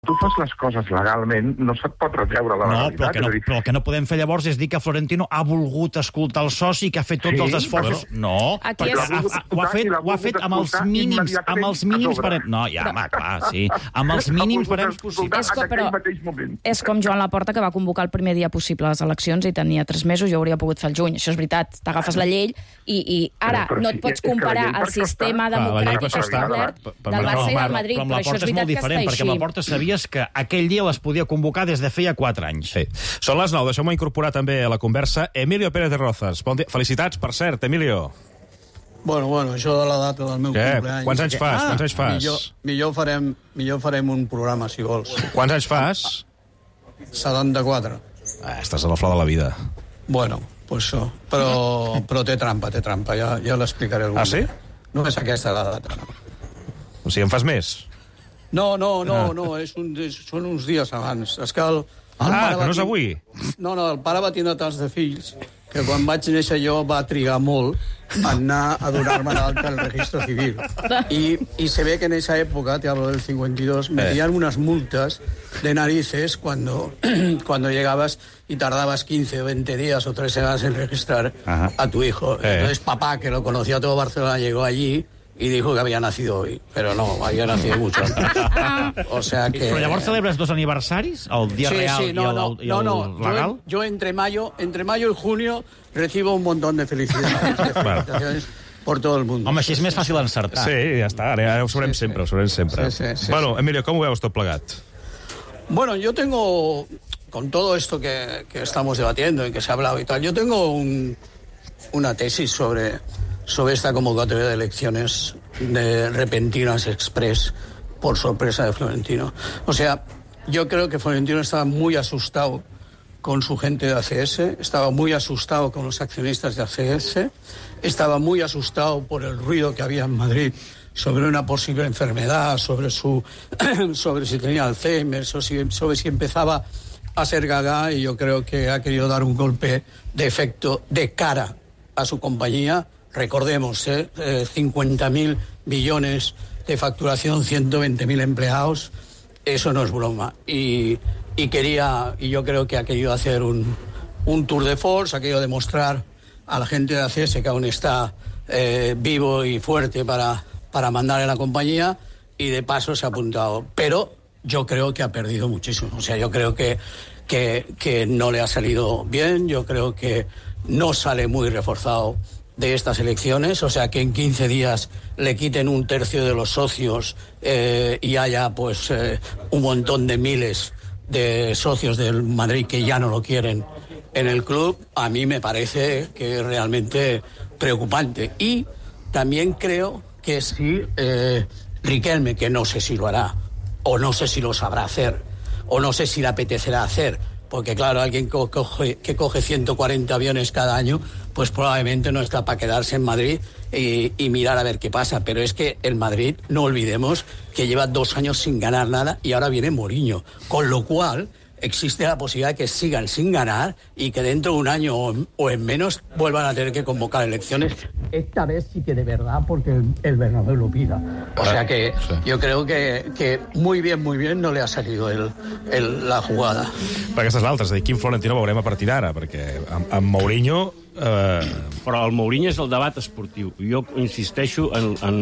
tu fas les coses legalment, no se't pot retreure la legalitat. Però el que no podem fer llavors és dir que Florentino ha volgut escoltar el soci i que ha fet tots els esforços. No, perquè ho ha fet amb els mínims barems. No, ja, home, clar, sí. Amb els mínims barems possibles. És com Joan Laporta, que va convocar el primer dia possible a les eleccions i tenia 3 mesos i hauria pogut fer el juny. Això és veritat. T'agafes la llei i ara no et pots comparar el sistema democràtic establert del Barça i del Madrid. Però això és veritat que està així. Perquè Laporta sabies que aquell dia les podia convocar des de feia 4 anys. Sí. Són les 9, deixeu-me incorporar també a la conversa Emilio Pérez de Rozas. Bon dia. Felicitats, per cert, Emilio. Bueno, això de la data del meu cumpleaños... Quants anys fas? Quants anys fas? Millor farem un programa, si vols. Quants anys fas? 74. Estàs a la flor de la vida. Bueno, pues això. Però té trampa, ja l'explicaré algun dia. Ah, sí? No és aquesta la data, no. O sigui, en fas més? No, són uns dies abans. És que que no és avui? No, el pare va tindre tants de fills que quan vaig néixer jo va trigar molt a anar a donar-me d'alta al registro civil. Y se ve que en esa época, te hablo del 52, metían unas multas de narices cuando llegabas y tardabas 15 o 20 días o 3 semanas en registrar a tu hijo. Entonces papá, que lo conocía todo Barcelona, llegó allí y dijo que había nacido hoy, pero no, había nacido mucho antes. O sea que... Però llavors celebres 2 aniversaris? El dia real i el legal? Yo entre mayo y junio recibo un montón de felicitaciones por todo el mundo. Home, així és més fàcil encertar. Sí, ja està, ara ho sabrem sempre, Sí. Bueno, Emilio, com ho veus tot plegat? Bueno, yo tengo, con todo esto que estamos debatiendo y que se ha hablado y tal, yo tengo una tesis sobre esta convocatoria de elecciones de repentinas express por sorpresa de Florentino. O sea, yo creo que Florentino estaba muy asustado con su gente de ACS, estaba muy asustado con los accionistas de ACS, estaba muy asustado por el ruido que había en Madrid sobre una posible enfermedad, sobre si tenía Alzheimer, sobre si empezaba a ser gaga, y yo creo que ha querido dar un golpe de efecto de cara a su compañía. Recordemos, 50.000 millones de facturación, 120.000 empleados, eso no es broma. Y yo creo que ha querido hacer un tour de force, ha querido demostrar a la gente de ACS que aún está vivo y fuerte para mandar en la compañía, y de paso se ha apuntado. Pero yo creo que ha perdido muchísimo. O sea, yo creo que no le ha salido bien, yo creo que no sale muy reforzado de estas elecciones, o sea, que en 15 días le quiten 1/3 de los socios y haya pues un montón de miles de socios del Madrid que ya no lo quieren en el club, a mí me parece que es realmente preocupante. Y también creo que si Riquelme, que no sé si lo hará, o no sé si lo sabrá hacer, o no sé si le apetecerá hacer, porque claro, alguien que coge 140 aviones cada año, pues probablemente no está para quedarse en Madrid y mirar a ver qué pasa. Pero es que el Madrid, no olvidemos que lleva 2 años sin ganar nada y ahora viene Mourinho, con lo cual existe la posibilidad de que sigan sin ganar y que dentro de un año o en menos vuelvan a tener que convocar elecciones. Esta vez sí que de verdad, porque el Bernabéu lo pida. O sea que yo creo que muy bien no le ha salido la jugada. Per aquestes altres, de quin Florentino veurem a partir d'ara, perquè amb Mourinho... Però el Mourinho és el debat esportiu. Jo insisteixo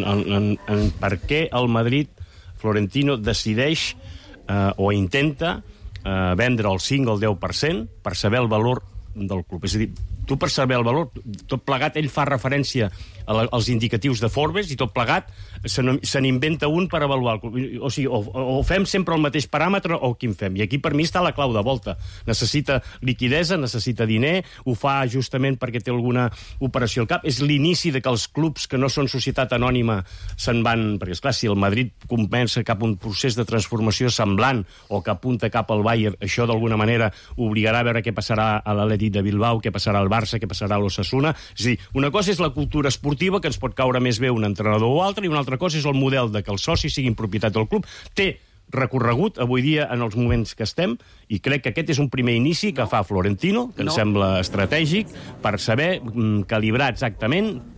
en per què el Madrid, Florentino, decideix o intenta vendre el 5 o el 10% per saber el valor del club. És a dir, tu per saber el valor, tot plegat, ell fa referència als indicatius de Forbes i tot plegat se n'inventa un per avaluar el club. O sigui, o fem sempre el mateix paràmetre o quin fem. I aquí per mi està la clau de volta. Necessita liquidesa, necessita diner, ho fa justament perquè té alguna operació al cap. És l'inici de que els clubs que no són societat anònima se'n van... Perquè, esclar, si el Madrid comença cap a un procés de transformació semblant o que apunta cap al Bayern, això d'alguna manera obligarà a veure què passarà a l'Atlètic de Bilbao, què passarà al Barça, què passarà a l'Osasuna. És a dir, una cosa és la cultura esportiva, que ens pot caure més bé un entrenador o altre, i una altra cosa és el model de que els socis siguin propietat del club. Té recorregut avui dia en els moments que estem, i crec que aquest és un primer inici que fa Florentino, que em sembla estratègic, per saber calibrar exactament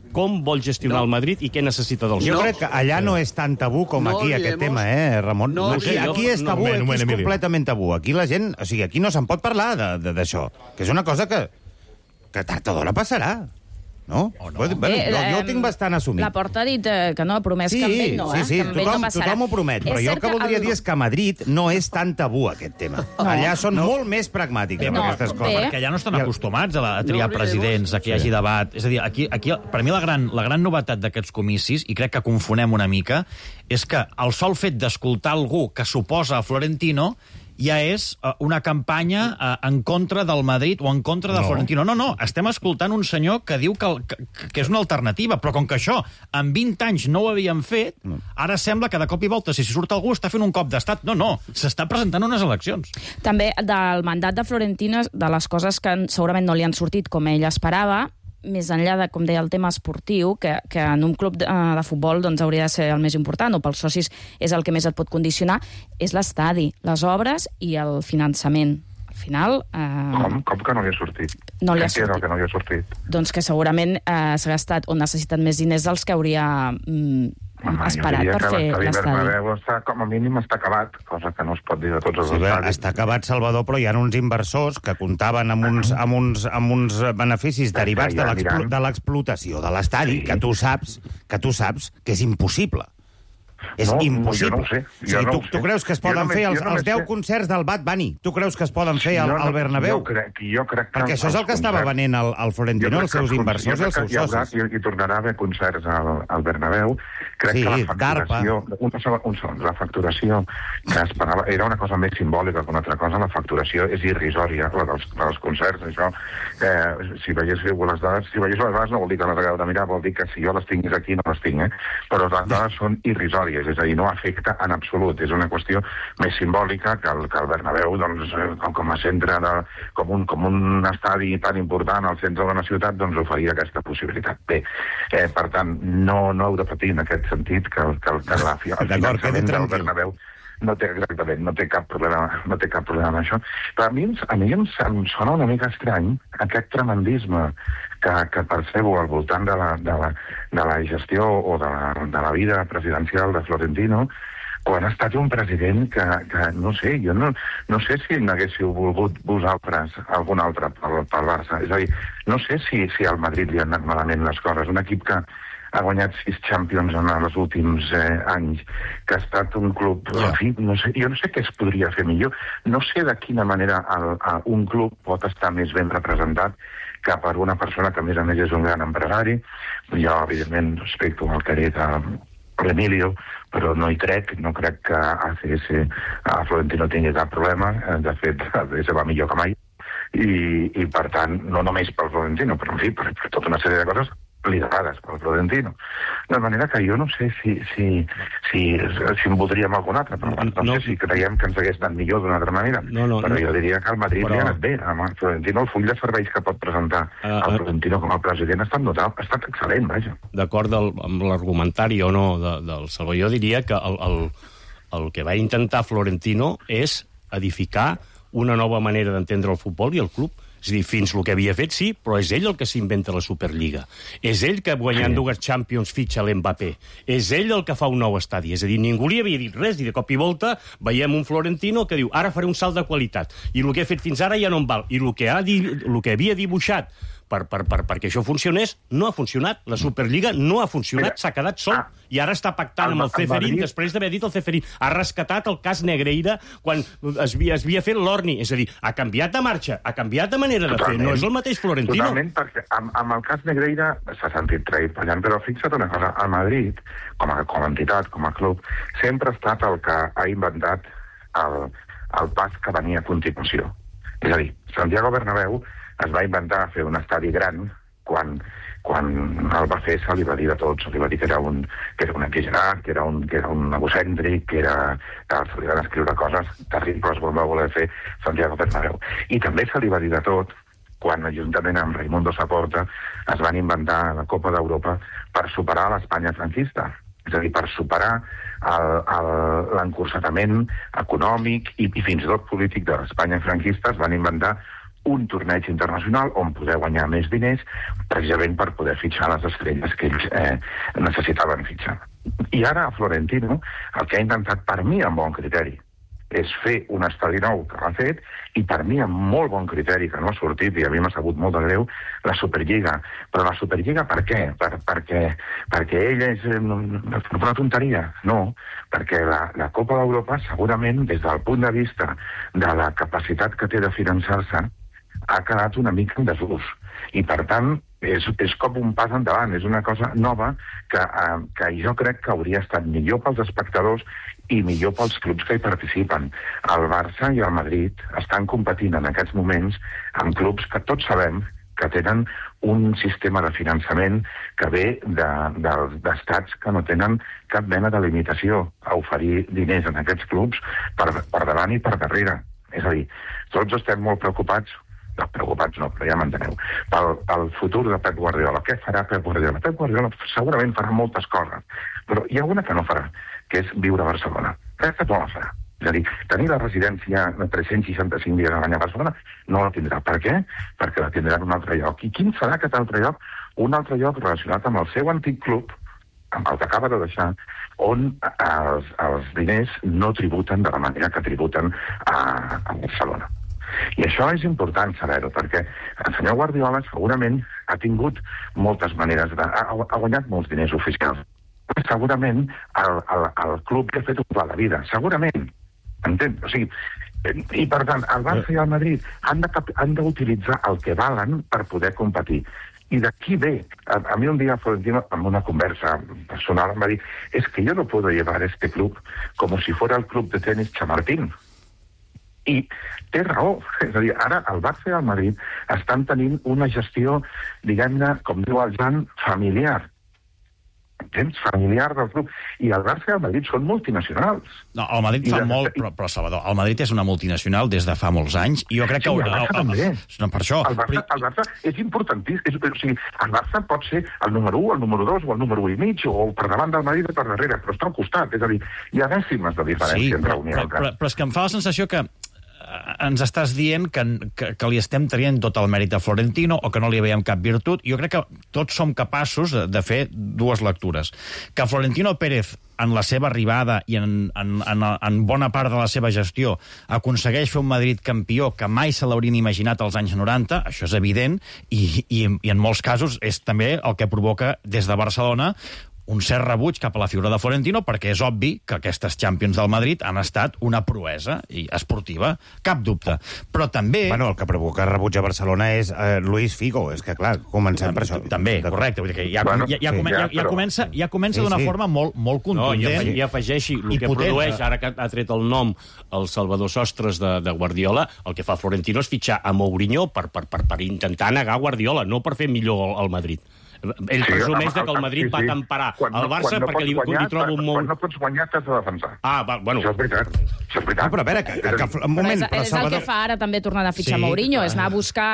com vol gestionar el Madrid i què necessita dels Jo crec que allà no és tan tabú com aquí, aquest tema, Ramon? Aquí és tabú, aquí és completament tabú. Aquí la gent... O sigui, aquí no se'n pot parlar d'això, que és una cosa que tard o d'hora passarà. No? Jo ho tinc bastant assumit. La Porta ha dit que no, ha promès que amb ell no, Sí, tothom ho promet, però jo el que voldria dir és que a Madrid no és tan tabú aquest tema. Allà són molt més pragmàtics amb aquestes coses. Perquè allà no estan acostumats a triar presidents, a que hi hagi debat. És a dir, aquí per mi la gran novetat d'aquests comicis, i crec que confonem una mica, és que el sol fet d'escoltar algú que s'oposa a Florentino ja és una campanya en contra del Madrid o en contra de Florentino. No, estem escoltant un senyor que diu que és una alternativa, però com que això en 20 anys no ho havíem fet, ara sembla que de cop i volta, si surt algú, està fent un cop d'estat. No, s'està presentant unes eleccions. També del mandat de Florentino, de les coses que segurament no li han sortit com ell esperava, més enllà de, com deia, el tema esportiu, que en un club de futbol doncs, hauria de ser el més important, o pels socis és el que més et pot condicionar, és l'estadi, les obres i el finançament. Al final... Com que no li ha sortit? No li ha sortit. Què era el que no li ha sortit? Doncs que segurament s'ha gastat o necessitat més diners dels que hauria esperat per fer l'estadi. Com a mínim està acabat, cosa que no es pot dir de tots els estadis. Està acabat, Salvador, però hi ha uns inversors que comptaven amb uns beneficis derivats de l'explotació de l'estadi, que tu saps que és impossible. És impossible. Jo no ho sé. Tu creus que es poden fer els 10 concerts del Bad Bunny? Tu creus que es poden fer al Bernabéu? Jo crec que... Perquè això és el que estava venent el Florentino, els seus inversors i els seus socis. I tornarà a haver concerts al Bernabéu. Crec que la facturació que esperava era una cosa més simbòlica que una altra cosa. La facturació és irrisòria, la dels concerts. Això, si veiéssiu les dades, no vol dir que les hagueu de mirar, vol dir que si jo les tingués aquí no les tinc, però les dades són irrisòries. És a dir, no afecta en absolut. És una qüestió més simbòlica que el Bernabéu, doncs, com a centre, com un estadi tan important al centre de la ciutat, doncs oferia aquesta possibilitat. Bé, per tant, no heu de patir en aquest sentit que el finançament del Bernabéu no té cap problema amb això. Però a mi em sona una mica estrany aquest tremendisme que percebo al voltant de la gestió o de la vida presidencial de Florentino, quan ha estat un president que no sé, jo no sé si n'haguéssiu volgut vosaltres algun altre pel Barça. És a dir, no sé si al Madrid li han anat malament les coses. Un equip que ha guanyat 6 Champions en els últims anys, que ha estat un club... En fi, jo no sé què es podria fer millor. No sé de quina manera un club pot estar més ben representat que per una persona que, a més és un gran empresari. Jo, evidentment, respecto al caret l'Emilio, però no crec que a Florentino tingui cap problema. De fet, se va millor que mai. I per tant, no només pel Florentino, però en fi, per tota una sèrie de coses liderades pel Florentino. De manera que jo no sé si en voldríem algun altre, però no sé si creiem que ens hagués anat millor d'una altra manera. Però jo diria que al Madrid li ha anat bé. Amb el Florentino, el full de serveis que pot presentar el Florentino com a president ha estat notable, ha estat excel·lent, vaja. D'acord amb l'argumentari o no del Salvador, jo diria que el que va intentar Florentino és edificar una nova manera d'entendre el futbol i el club. És a dir, fins el que havia fet, sí, però és ell el que s'inventa la Superliga. És ell que, guanyant 2 Champions, fitxa l'Mbappé. És ell el que fa un nou estadi. És a dir, ningú li havia dit res, i de cop i volta veiem un Florentino que diu ara faré un salt de qualitat, i el que he fet fins ara ja no em val. I el que havia dibuixat perquè això funcionés, no ha funcionat. La Superliga no ha funcionat, s'ha quedat sol. I ara està pactant amb el Ceferín, després d'haver dit el Ceferín. Ha rescatat el cas Negreira quan es havia fet l'Orni. És a dir, ha canviat de marxa, ha canviat de manera de fer. No és el mateix Florentino. Totalment, perquè amb el cas Negreira s'ha sentit traït ballant, però fixa't una cosa, el Madrid, com a entitat, com a club, sempre ha estat el que ha inventat el pas que venia a continuació. És a dir, Santiago Bernabéu es va inventar fer un estadi gran quan el va fer se li va dir de tot, se li va dir que era un exagerat, que era un egocèntric, que se li van escriure coses terribles quan va voler fer Santiago Bernabéu. I també se li va dir de tot quan, juntament amb Raimundo Saporta, es van inventar la Copa d'Europa per superar l'Espanya franquista. És a dir, per superar l'encursetament econòmic i fins i tot polític de l'Espanya franquista, es van inventar un torneig internacional on poder guanyar més diners, precisament per poder fitxar les estrelles que ells necessitaven fitxar. I ara a Florentino el que ha intentat, per mi amb bon criteri, és fer un estadi nou que l'ha fet, i per mi amb molt bon criteri, que no ha sortit, i a mi m'ha sabut molt de greu, la Superliga. Però la Superliga per què? Perquè ell és una tonteria? No, perquè la Copa d'Europa segurament, des del punt de vista de la capacitat que té de finançar-se, ha quedat una mica en desús. I, per tant, és com un pas endavant, és una cosa nova que jo crec que hauria estat millor pels espectadors i millor pels clubs que hi participen. El Barça i el Madrid estan competint en aquests moments amb clubs que tots sabem que tenen un sistema de finançament que ve d'estats que no tenen cap mena de limitació a oferir diners en aquests clubs per davant i per darrere. És a dir, tots estem molt preocupats no, però ja m'enteneu, pel futur de Pep Guardiola. Què farà Pep Guardiola? Pep Guardiola segurament farà moltes coses, però hi ha una que no farà, que és viure a Barcelona. Aquesta no la farà. És a dir, tenir la residència de 365 dies a l'any a Barcelona no la tindrà. Per què? Perquè la tindrà en un altre lloc. I quin serà aquest altre lloc? Un altre lloc relacionat amb el seu antic club, amb el que acaba de deixar, on els diners no tributen de la manera que tributen a Barcelona. I això és important saber-ho, perquè el senyor Guardiola segurament ha tingut moltes maneres ha guanyat molts diners oficials. Segurament el club li ha fet un pla de vida, segurament. Entens? O sigui, i per tant, el Barça i el Madrid han d'utilitzar el que valen per poder competir. I d'aquí ve. A mi un dia Florentino, en una conversa personal, em va dir, es que yo no puedo llevar este club como si fuera el club de tenis Chamartín. I té raó. És a dir, ara el Barça i el Madrid estan tenint una gestió, diguem-ne, com diu el Jan, familiar. Entens? Familiar del club. I el Barça i el Madrid són multinacionals. No, el Madrid fa molt, però Salvador, el Madrid és una multinacional des de fa molts anys, i jo crec que... Sí, el Barça també. No, per això. El Barça és importantíssim. O sigui, el Barça pot ser el número 1, el número 2 o el número 1 i mig, o per davant del Madrid o per darrere, però està al costat. És a dir, hi ha dècimes de diferència entre un i l'altre. Però és que em fa la sensació que ens estàs dient que li estem traient tot el mèrit a Florentino o que no li veiem cap virtut. Jo crec que tots som capaços de fer dues lectures. Que Florentino Pérez, en la seva arribada i en bona part de la seva gestió, aconsegueix fer un Madrid campió que mai se l'haurien imaginat als anys 90, això és evident, i en molts casos és també el que provoca des de Barcelona un cert rebuig cap a la figura de Florentino, perquè és obvi que aquestes Champions del Madrid han estat una proesa esportiva, cap dubte. Però també... Bueno, el que provoca rebuig a Barcelona és Luis Figo, és que, clar, comencem per això. També, correcte. Vull dir que ja comença d'una forma molt contundent. No, i afegeixi, el que produeix, ara que ha tret el nom el Salvador Sostres de Guardiola, el que fa Florentino és fitxar a Mourinho per intentar negar Guardiola, no per fer millor el Madrid. Ell presumeix que el Madrid va temperar el Barça perquè li troba un molt... Quan no pots guanyar, t'has de defensar. Bueno... Això és veritat. No, però a veure, un moment... És el que fa ara també tornar a fitxar Mourinho, és anar a buscar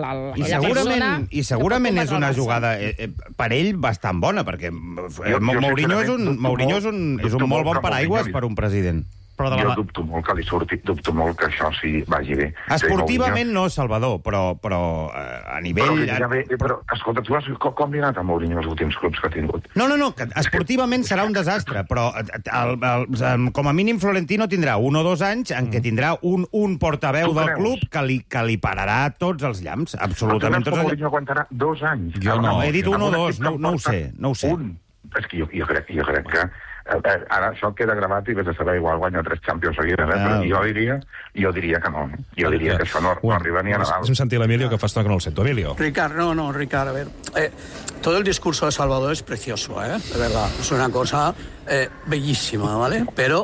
I segurament és una jugada per ell bastant bona, perquè Mourinho és un molt bon paraigües per un president. Jo dubto molt que li surti, dubto molt que això sí vagi bé. Esportivament no, Salvador, però a nivell... Però, escolta, tu com li ha anat a Mourinho els últims clubs que ha tingut? No, que esportivament serà un desastre, però com a mínim Florentino tindrà 1 o 2 anys en què tindrà un portaveu del club que li pararà tots els llamps, absolutament tots els llamps. Mourinho aguantarà 2 anys. Jo no, he dit 1 o 2, no ho sé. És que jo crec que ara això queda gravat i vés a saber, igual guanya 3 Champions seguides, però jo diria que no. Jo diria que això no arriba ni a Nadal. Deixa'm sentir l'Emilio, que fa estona que no el sento. Emilio. Ricard, a ver, todo el discurso de Salvador es precioso, de verdad, es una cosa bellísima, ¿vale? Pero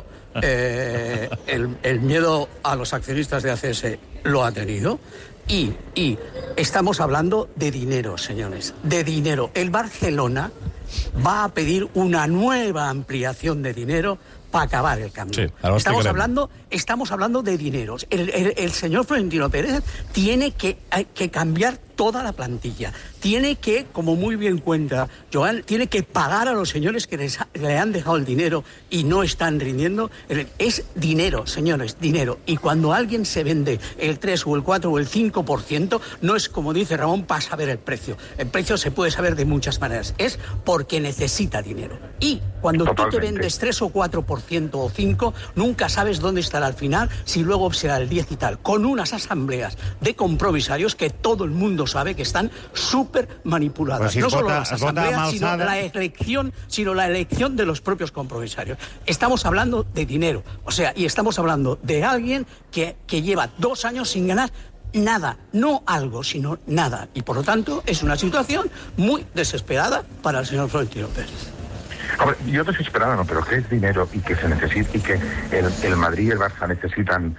el miedo a los accionistas de ACS lo ha tenido. Y estamos hablando de dinero, señores, de dinero. El Barcelona va a pedir una nueva ampliación de dinero para acabar el cambio. Sí, estamos hablando de dineros. El señor Florentino Pérez tiene que cambiar toda la plantilla. Tiene que, como muy bien cuenta Joan, tiene que pagar a los señores que le han dejado el dinero y no están rindiendo. Es dinero, señores, dinero. Y cuando alguien se vende el 3 o el 4 o el 5%, no es, como dice Ramón, para saber el precio. El precio se puede saber de muchas maneras. Es porque necesita dinero. Y cuando tú te vendes 3 o 4% o 5%, nunca sabes dónde estará al final, si luego será el 10 y tal. Con unas asambleas de compromisarios que todo el mundo sabe que están súper manipuladas. Si no solo las asambleas, sino la elección de los propios compromisarios. Estamos hablando de dinero. O sea, y estamos hablando de alguien que lleva 2 años sin ganar nada, no algo, sino nada. Y por lo tanto es una situación muy desesperada para el señor Florentino Pérez. Hombre, yo desesperada no, pero que és dinero i que se necessita, i que el Madrid i el Barça necessiten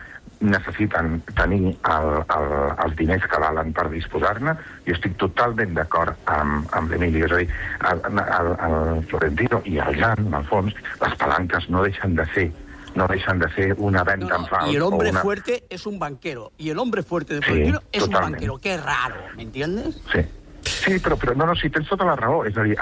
tenir els diners que valen per disposar-ne. Jo estic totalment d'acord amb l'Emili. És a dir, el Florentino i el Jan, en el fons, les palanques no deixen de ser una venta en fals. Y el hombre fuerte es un banquero. Y el hombre fuerte de Florentino es un banquero. Qué raro, ¿me entiendes? Sí, però no, si tens tota la raó. És a dir,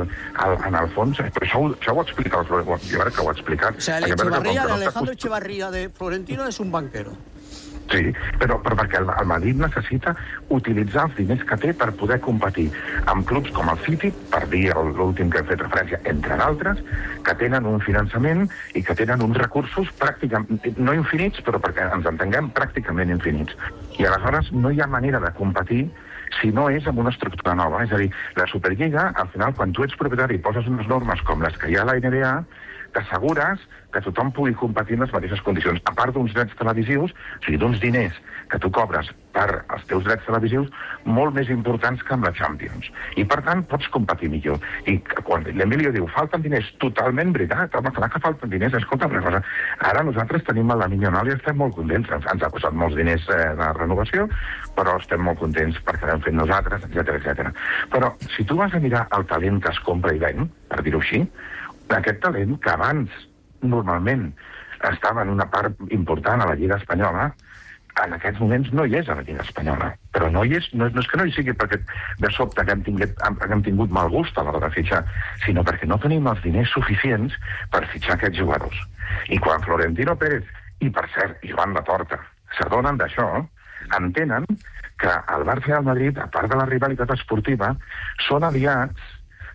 en el fons, però això ho explica el Florentino, jo crec que ho ha explicat. O sea, Alejandro Echevarría de Florentino es un banquero. Sí, però perquè el Madrid necessita utilitzar els diners que té per poder competir amb clubs com el City, per dir l'últim que he fet referència, entre d'altres, que tenen un finançament i que tenen uns recursos pràcticament, no infinits, però perquè ens entenguem, pràcticament infinits. I aleshores no hi ha manera de competir si no és amb una estructura nova. És a dir, la Superliga, al final, quan tu ets propietari i poses unes normes com les que hi ha a la NBA, t'assegures que tothom pugui competir en les mateixes condicions. A part d'uns drets televisius, o sigui, d'uns diners que tu cobres per als teus drets televisius molt més importants que amb la Champions. I, per tant, pots competir millor. I quan l'Emilio diu, falten diners, totalment veritat, home, clar que falten diners. Escolta una cosa, ara nosaltres tenim el Lamine Yamal i estem molt contents. Ens ha costat molts diners la renovació, però estem molt contents perquè l'hem fet nosaltres, etc. Però si tu vas a mirar el talent que es compra i ven, per dir-ho així, aquest talent que abans normalment estava en una part important a la Lliga Espanyola, en aquests moments no hi és a la Lliga Espanyola. Però no és que no hi sigui perquè de sobte que hem tingut mal gust a l'hora de fitxar, sinó perquè no tenim els diners suficients per fitxar aquests jugadors. I quan Florentino Pérez, i per cert, Joan Laporta, s'adonen d'això, entenen que el Barça i el Madrid, a part de la rivalitat esportiva, són aliats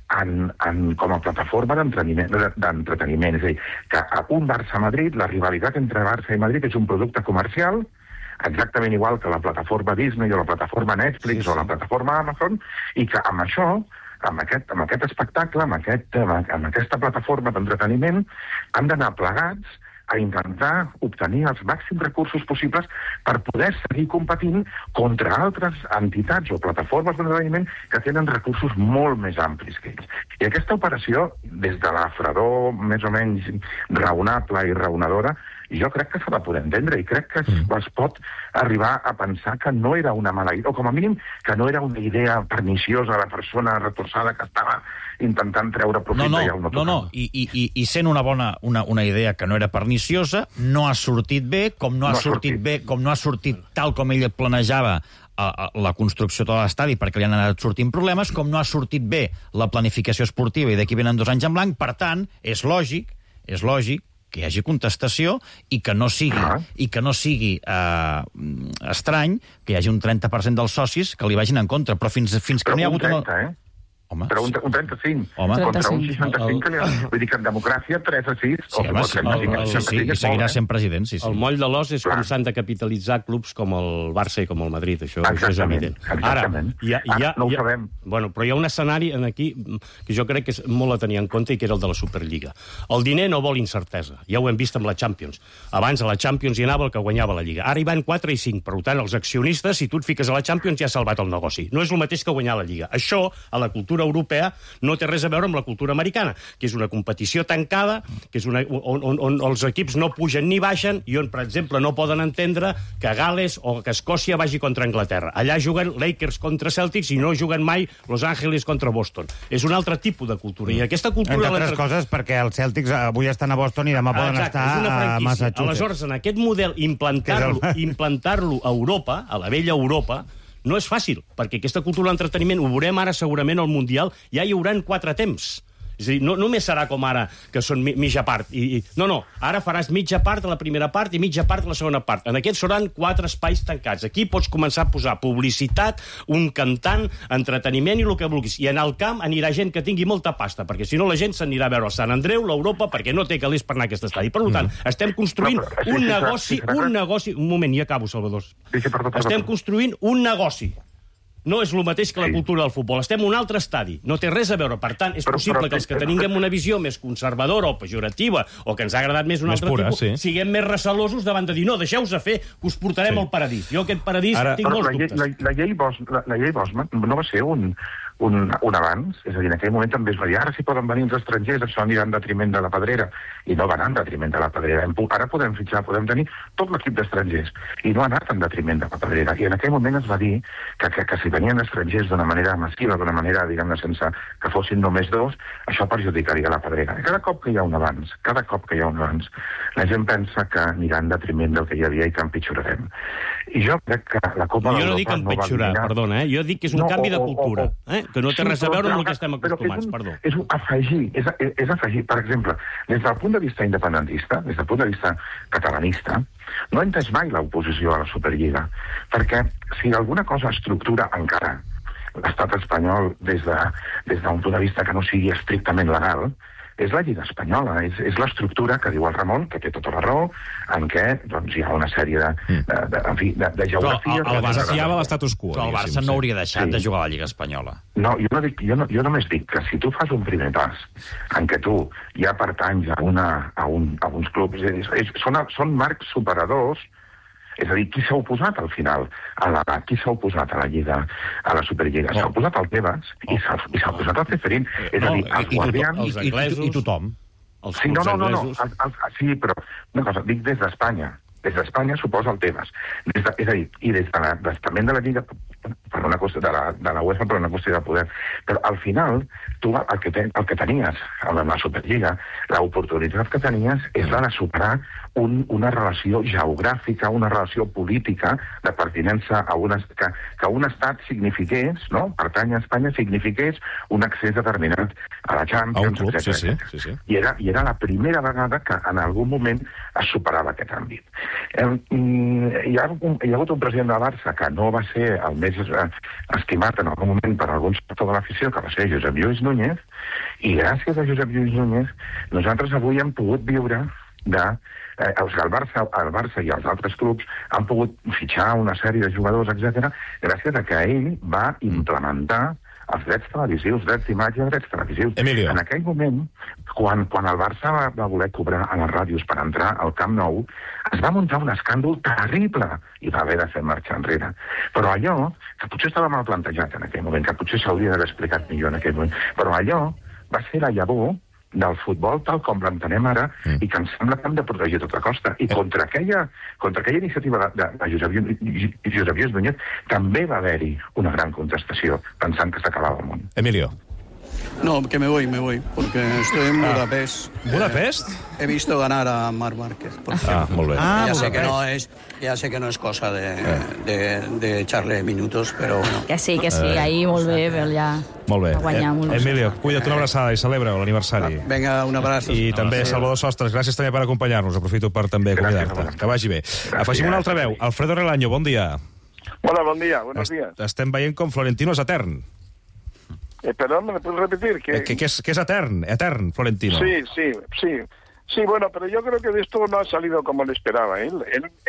com a plataforma d'entreteniment. És a dir, que a un Barça-Madrid, la rivalitat entre Barça i Madrid és un producte comercial exactament igual que la plataforma Disney o la plataforma Netflix o la plataforma Amazon, i que amb això, amb aquest espectacle, amb aquesta plataforma d'entreteniment, han d'anar plegats a intentar obtenir els màxims recursos possibles per poder seguir competint contra altres entitats o plataformes d'entreteniment que tenen recursos molt més amplis que ells. I aquesta operació, des de la fredor més o menys raonable i raonadora, jo crec que s'ha de poder entendre i crec que es pot arribar a pensar que no era una mala idea, o com a mínim que no era una idea perniciosa de persona retorçada que estava intentant treure profit d'allà on no tocava. No, i sent una idea que no era perniciosa, no ha sortit bé, com no ha sortit tal com ell planejava la construcció de l'estadi perquè li han anat sortint problemes, com no ha sortit bé la planificació esportiva i d'aquí venen 2 anys en blanc. Per tant, és lògic que hi hagi contestació i que no sigui estrany que hi hagi un 30% dels socis que li vagin en contra, però fins que no hi ha hagut... Home, però un 35 contra un 65, vull dir que en democràcia 3-6... Sí, i seguirà sent president, sí. El moll de l'os és com s'han de capitalitzar clubs com el Barça i com el Madrid, això és evident. Ara, no ho sabem. Bueno, però hi ha un escenari aquí que jo crec que és molt a tenir en compte i que era el de la Superliga. El diner no vol incertesa, ja ho hem vist amb la Champions. Abans a la Champions hi anava el que guanyava la Lliga. Ara hi van 4 i 5, per tant, els accionistes, si tu et fiques a la Champions, ja has salvat el negoci. No és el mateix que guanyar la Lliga. Això, a la cultura europea, no té res a veure amb la cultura americana, que és una competició tancada, que és on els equips no pugen ni baixen i on, per exemple, no poden entendre que Gales o que Escòcia vagi contra Anglaterra. Allà juguen Lakers contra Celtics i no juguen mai Los Angeles contra Boston. És un altre tipus de cultura. I aquesta cultura... Entre altres coses, perquè els Celtics avui estan a Boston i demà poden estar a Massachusetts. Aleshores, en aquest model, implantar-lo a Europa, a la vella Europa, No és fàcil, perquè aquesta cultura d'entreteniment, ho veurem ara segurament al Mundial, ja hi hauran 4 temps. És a dir, no només serà com ara, que són mitja part. No, ara faràs mitja part a la primera part i mitja part a la segona part. En aquests seran 4 espais tancats. Aquí pots començar a posar publicitat, un cantant, entreteniment i el que vulguis. I en el camp anirà gent que tingui molta pasta, perquè si no la gent s'anirà a veure el Sant Andreu, l'Europa, perquè no té calés per anar a aquest estadi. Per tant, estem construint un negoci... Un moment, ja acabo, Salvador. Estem construint un negoci. No és el mateix que la cultura del futbol. Estem en un altre estadi. No té res a veure. Per tant, és possible que els que tinguem una visió més conservadora o pejorativa, o que ens ha agradat més un altre tipus, siguem més recelosos davant de dir, no, deixeu-se fer, que us portarem al paradís. Jo aquest paradís tinc molts dubtes. La llei Bosman no va ser un avanç, és a dir, en aquell moment també es va dir, ara si poden venir els estrangers, això anirà en detriment de la Pedrera, i no va anar en detriment de la Pedrera. Ara podem fitxar, podem tenir tot l'equip d'estrangers, i no ha anat en detriment de la Pedrera. I en aquell moment es va dir que si venien estrangers d'una manera massiva, d'una manera, diguem-ne, sense que fossin només 2, això perjudicaria la Pedrera. I cada cop que hi ha un avanç, la gent pensa que anirà en detriment del que hi havia i que empitjorarem. I jo crec que la Copa d'Europa... Jo no dic empitjorar, perdona, jo dic que és un canvi de cultura, que no té res a veure amb el que estem acostumats, perdó. És afegir, per exemple, des del punt de vista independentista, des del punt de vista catalanista, no he entès mai l'oposició a la Superliga, perquè si alguna cosa estructura encara l'estat espanyol des d'un punt de vista que no sigui estrictament legal, és la Lliga Espanyola, és l'estructura que diu el Ramon, que té tota la raó, en què hi ha una sèrie de geografia... Però el Barça fiava l'estatus quo. Però el Barça no hauria deixat de jugar a la Lliga Espanyola. No, jo només dic que si tu fas un primer pas en què tu ja pertanys a uns clubs, són marcs superadors. És a dir, qui s'ha oposat al final? Qui s'ha oposat a la Lliga, a la Superliga? S'ha oposat al Tebas i s'ha oposat al Ceferín. És a dir, els guardians... I tothom. Sí, no. Sí, però una cosa, dic des d'Espanya. Des d'Espanya suposa el Tebas. És a dir, i des de l'estament de la Lliga, per una qüestió de la UEFA, per una qüestió de poder. Però al final, tu el que tenies amb la Superliga, l'oportunitat que tenies és la de superar una relació geogràfica, una relació política de pertinença a que un estat signifiqués, no? Pertany a Espanya, signifiqués un accés determinat a la Champions, etc. Sí. I era la primera vegada que en algun moment es superava aquest àmbit. Hi ha hagut un president de Barça que no va ser el més estimat en algun moment per alguns sectors de l'afició, que va ser Josep Lluís Núñez, i gràcies a Josep Lluís Núñez nosaltres avui hem pogut viure el Barça i els altres clubs han pogut fitxar una sèrie de jugadors, etc., gràcies a que ell va implementar els drets televisius, drets d'imatge, drets televisius. Emilio. En aquell moment, quan el Barça va voler cobrar a les ràdios per entrar al Camp Nou, es va muntar un escàndol terrible i va haver de fer marxa enrere. Però allò, que potser estava mal plantejat en aquell moment, que potser s'hauria d'haver explicat millor en aquell moment, però allò va ser la llavor del futbol tal com l'entenem ara i que ens sembla que hem de protegir a tota costa. I contra aquella iniciativa de Josep Lluís Núñez també va haver-hi una gran contestació, pensant que s'acabava el món. Emilio. No, que me voy, porque estoy en Budapest. ¿Budapest? He visto ganar a Marc Márquez. Muy bien. Ya sé que no es cosa de echarle minutos, pero bueno. Que sí, ahí molt bé, però ja... Molt bé. Emilio, cuida't una abraçada i celebra l'aniversari. Vinga, un abraç. I també Salvador Sostres, gràcies també per acompanyar-nos. Aprofito per també acomiadar-te. Que vagi bé. Afegim una altra veu. Alfredo Relaño, bon dia. Hola, bon dia, buenos días. Estem veient com Florentino és etern. Perdón, ¿me puedes repetir? Que es etern, Florentino. Sí, bueno, pero yo creo que de esto no ha salido como él esperaba. Él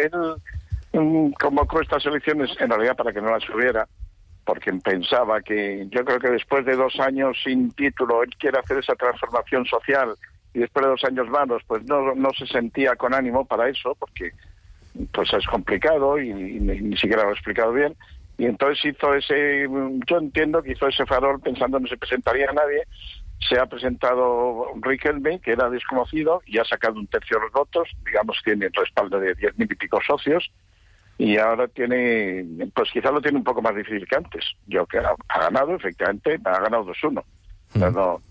convocó estas elecciones, en realidad para que no las hubiera, porque pensaba que, yo creo que después de 2 años sin título, él quiere hacer esa transformación social, y después de 2 años malos, pues no se sentía con ánimo para eso, porque pues es complicado y ni siquiera lo ha explicado bien. Y entonces yo entiendo que hizo ese farol pensando que no se presentaría a nadie. Se ha presentado Riquelme, que era desconocido, y ha sacado 1/3 de los votos, digamos, tiene el respaldo de 10.000 y pico socios, y ahora pues quizá lo tiene un poco más difícil que antes. Yo que ha ganado, efectivamente, ha ganado 2-1. No,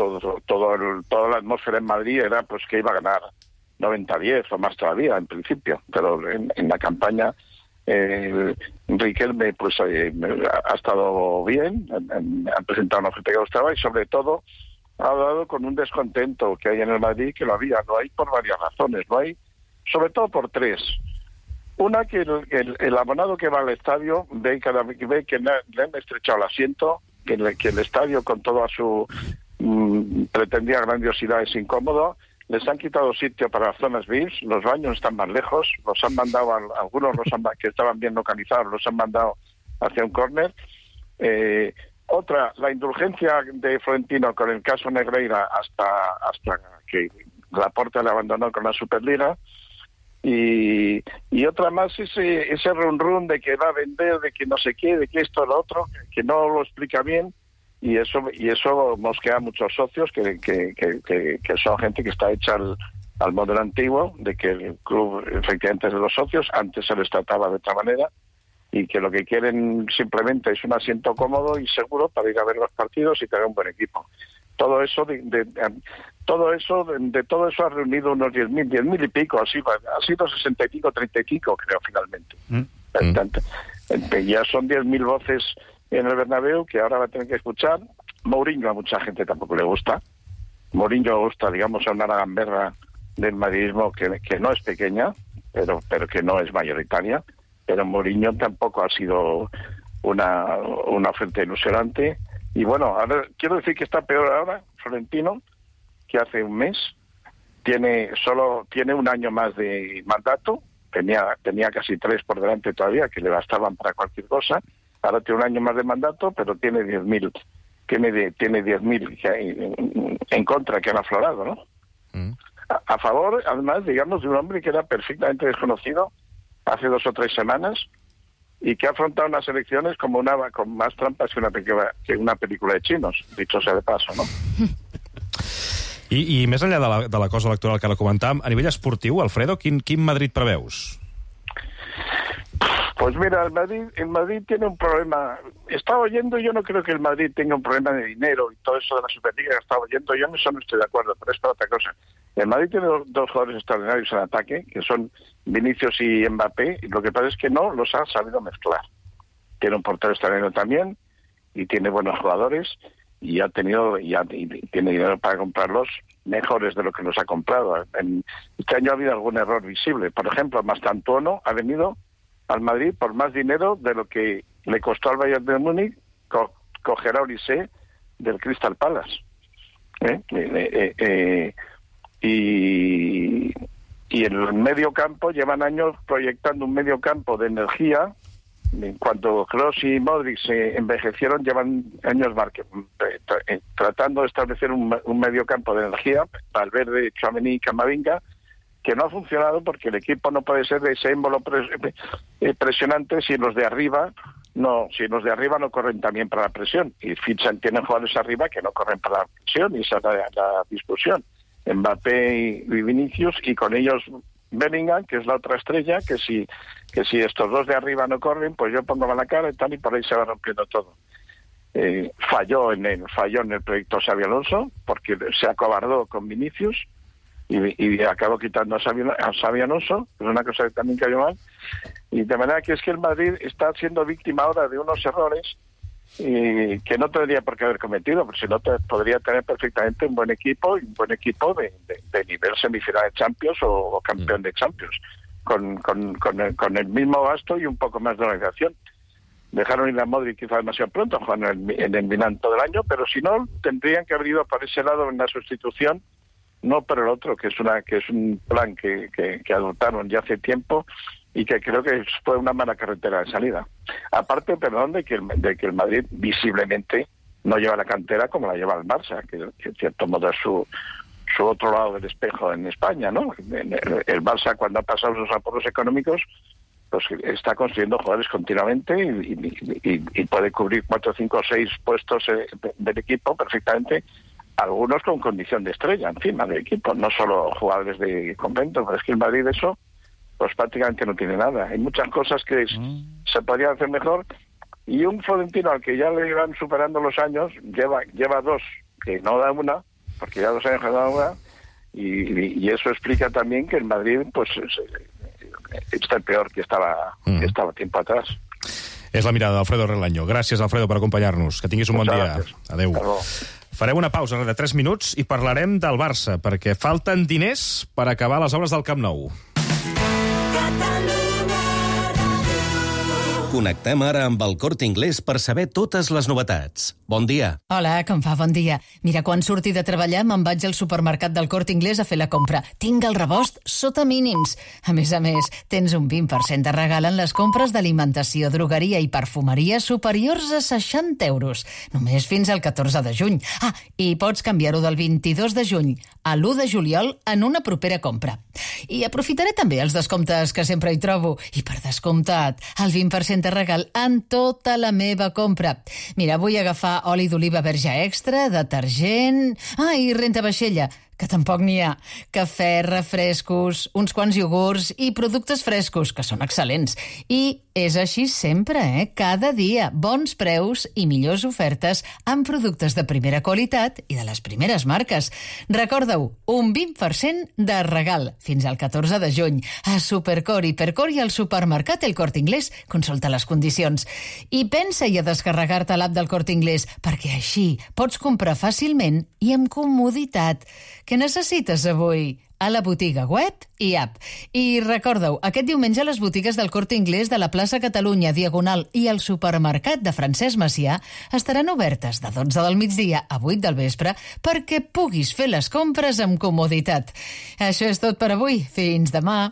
toda la atmósfera en Madrid era pues que iba a ganar 90-10 o más todavía, en principio, pero en la campaña Riquelme pues ha estado bien, ha presentado una oferta que gustaba y sobre todo ha dado con un descontento que hay en el Madrid, que lo había, no hay por varias razones, no hay, sobre todo por tres. Una, que el abonado que va al estadio ve que le han estrechado el asiento, que el estadio con toda su pretendida grandiosidad es incómodo, les han quitado sitio para las zonas VIPs, los baños están más lejos, los han mandado, algunos que estaban bien localizados, los han mandado hacia un córner. Otra, la indulgencia de Florentino con el caso Negreira hasta que Laporta le abandonó con la Superliga. Y otra más, ese run de que va a vender, de que no sé qué, de que esto, lo otro, que no lo explica bien, y eso mosquea a muchos socios que son gente que está hecha al modelo antiguo, de que el club efectivamente es de los socios, antes se les trataba de otra manera, y que lo que quieren simplemente es un asiento cómodo y seguro para ir a ver los partidos y tener un buen equipo. Todo eso de todo eso ha reunido unos 10.000 y pico, ha sido 65, 35 creo finalmente. Ya son 10.000 voces en el Bernabéu que ahora va a tener que escuchar. Mourinho a mucha gente tampoco le gusta. Mourinho gusta, digamos, a una gamberra del madridismo que no es pequeña, pero que no es mayoritaria. Pero Mourinho tampoco ha sido una oferta ilusionante. Y bueno, ahora, quiero decir que está peor ahora Florentino que hace un mes. Solo tiene un año más de mandato. Tenía casi 3 por delante todavía, que le bastaban para cualquier cosa. Ahora tiene un año más de mandato, pero tiene 10.000 tiene 10.000 en contra que han aflorado, ¿no? A favor, además, digamos, de un hombre que era perfectamente desconocido hace 2 o 3 semanas y que ha afrontado unas elecciones con más trampas que una película de chinos, dicho sea de paso, ¿no? I més enllà de la cosa electoral que ara comentàvem, a nivell esportiu, Alfredo, quin Madrid preveus? Pues mira, el Madrid tiene un problema. Estaba oyendo, yo no creo que el Madrid tenga un problema de dinero y todo eso de la Superliga que estaba oyendo, yo en eso no estoy de acuerdo, pero es para otra cosa. El Madrid tiene dos jugadores extraordinarios en ataque, que son Vinicius y Mbappé, y lo que pasa es que no los ha sabido mezclar. Tiene un portero extraordinario también, y tiene buenos jugadores, y tiene dinero para comprarlos mejores de lo que los ha comprado. Este año ha habido algún error visible. Por ejemplo, Mastantuono ha venido al Madrid por más dinero de lo que le costó al Bayern de Múnich coger a Olise del Crystal Palace. Y en el medio campo llevan años proyectando un medio campo de energía. Cuando Kroos y Modric se envejecieron, llevan años tratando de establecer un medio campo de energía, Valverde, Tchouaméni y Camavinga, que no ha funcionado porque el equipo no puede ser de ese émbolo presionante si los de arriba no corren también para la presión. Y tienen jugadores arriba que no corren para la presión, y esa es la discusión. Mbappé y Vinicius, y con ellos Bellingham, que es la otra estrella, que si estos dos de arriba no corren, pues yo pongo la cara y tal, y por ahí se va rompiendo todo. Falló en el proyecto Xabi Alonso, porque se acobardó con Vinicius, y acabó quitando a Xabi Alonso, es una cosa que también cayó mal, y de manera que es que el Madrid está siendo víctima ahora de unos errores que no tendría por qué haber cometido, porque si no podría tener perfectamente un buen equipo, de nivel semifinal de Champions o campeón de Champions, con el mismo gasto y un poco más de organización. Dejaron ir a Modric quizá demasiado pronto, jugando en el Milán todo el año, pero si no, tendrían que haber ido por ese lado en la sustitución, no por el otro, que es un plan que adoptaron ya hace tiempo y que creo que fue una mala carretera de salida. Aparte, de que el Madrid visiblemente no lleva la cantera como la lleva el Barça, que en cierto modo es su otro lado del espejo en España, ¿no? El Barça, cuando ha pasado sus apuros económicos, pues está construyendo jugadores continuamente y puede cubrir 4, 5, 6 puestos del equipo perfectamente, algunos con condición de estrella encima del equipo, no solo jugadores de convento, pero es que el Madrid eso pues prácticamente no tiene nada. Hay muchas cosas que se podrían hacer mejor, y un Florentino al que ya le van superando los años, lleva 2, que no da una, porque ya 2 años que no da una, y eso explica también que el Madrid pues está peor que estaba tiempo atrás. És la mirada d'Alfredo Relaño. Gràcies, Alfredo, per acompanyar-nos. Que tinguis un bon dia. Adéu. Farem una pausa de 3 minuts i parlarem del Barça, perquè falten diners per acabar les obres del Camp Nou. Connectem ara amb el Corte Inglés per saber totes les novetats. Bon dia. Hola, com va? Bon dia. Mira, quan surti de treballar me'n vaig al supermercat del Corte Inglés a fer la compra. Tinc el rebost sota mínims. A més, tens un 20% de regal en les compres d'alimentació, drogueria i perfumeria superiors a 60 euros. Només fins al 14 de juny. I pots canviar-ho del 22 de juny a l'1 de juliol en una propera compra. I aprofitaré també els descomptes que sempre hi trobo. I per descomptat, el 20% de regal en tota la meva compra. Mira, vull agafar oli d'oliva verge extra, detergent... i renta vaixella, que tampoc n'hi ha. Cafè, refrescos, uns quants iogurts i productes frescos, que són excel·lents. I és així sempre, Cada dia. Bons preus i millors ofertes amb productes de primera qualitat i de les primeres marques. Recorda-ho, un 20% de regal fins al 14 de juny. A Supercor, Hipercor i al supermercat El Corte Inglés. Consulta les condicions. I pensa-hi a descarregar-te l'app del Corte Inglés, perquè així pots comprar fàcilment i amb comoditat. Què necessites avui? A la botiga web i app. I recorda-ho, aquest diumenge les botigues del Corte Inglés de la plaça Catalunya, Diagonal i el supermercat de Francesc Macià estaran obertes de 12 del migdia a 8 del vespre perquè puguis fer les compres amb comoditat. Això és tot per avui. Fins demà.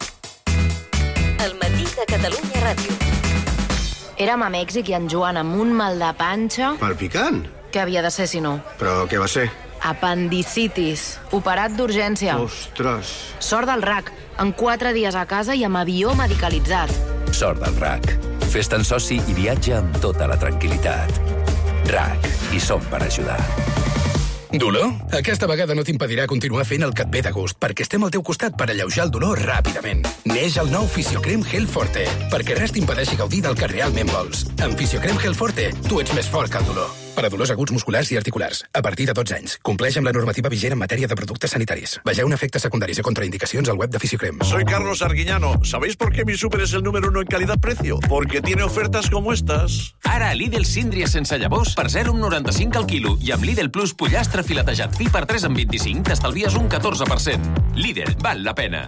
El matí de Catalunya Ràdio. Érem a Mèxic i en Joan amb un mal de panxa... Palpicant? Què havia de ser, si no? Però què va ser? Apendicitis. Operat d'urgència. Ostres. Sort del RAC. En 4 dies a casa i amb avió medicalitzat. Sort del RAC. Fes-te'n soci i viatja amb tota la tranquil·litat. RAC. Hi som per ajudar. Dolor? Aquesta vegada no t'impedirà continuar fent el que et ve de gust, perquè estem al teu costat per alleujar el dolor ràpidament. Neix el nou Fisiocrem Gel Forte, perquè res t'impedeixi gaudir del que realment vols. Amb Fisiocrem Gel Forte, tu ets més fort que el dolor. Per a dolors aguts musculars i articulars, a partir de 12 anys. Compleix amb la normativa vigent en matèria de productes sanitaris. Vegeu efectes secundaris y contraindicacions al web de Fisiocrem. Soy Carlos Arguiñano. ¿Sabéis por qué mi súper es el número 1 en calidad-precio? Porque tiene ofertas como estas. Ara a Lidl síndries sense llavors per 0,95 al quilo i amb Lidl Plus pollastre filetejat fi per 3,25 t'estalvies un 14%. Lidl, val la pena.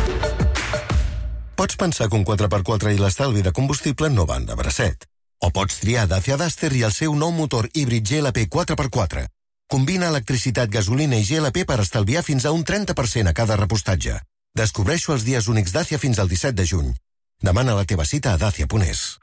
Pots pensar que un 4x4 i l'estalvi de combustible no van de bracet. O pots triar Dacia Duster i el seu nou motor híbrid GLP 4x4. Combina electricitat, gasolina i GLP per estalviar fins a un 30% a cada repostatge. Descobreixo els dies únics Dacia fins al 17 de juny. Demana la teva cita a dacia.es.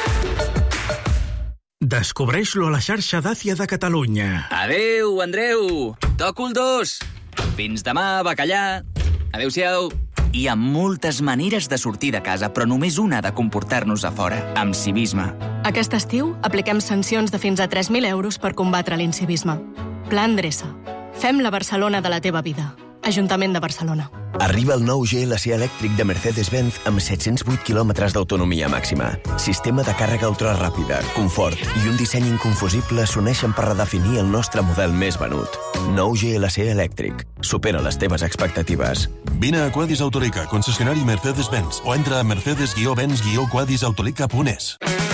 Descobreix-lo a la xarxa Dacia de Catalunya. Adeu, Andreu. Toco el 2. Fins demà, bacallà. Adéu-siau. Hi ha moltes maneres de sortir de casa, però només una de comportar-nos a fora, amb civisme. Aquest estiu apliquem sancions de fins a 3.000 euros per combatre l'incivisme. Pla Endreça. Fem la Barcelona de la teva vida. Ajuntament de Barcelona. Arriba el nou GLC elèctric de Mercedes-Benz amb 708 quilòmetres d'autonomia màxima. Sistema de càrrega ultraràpida, confort i un disseny inconfusible s'uneixen per redefinir el nostre model més venut. Nou GLC elèctric. Supera les teves expectatives. Vine a Quadis Autolica, concessionari Mercedes-Benz, o entra a mercedes-benz-quadisautolica.es.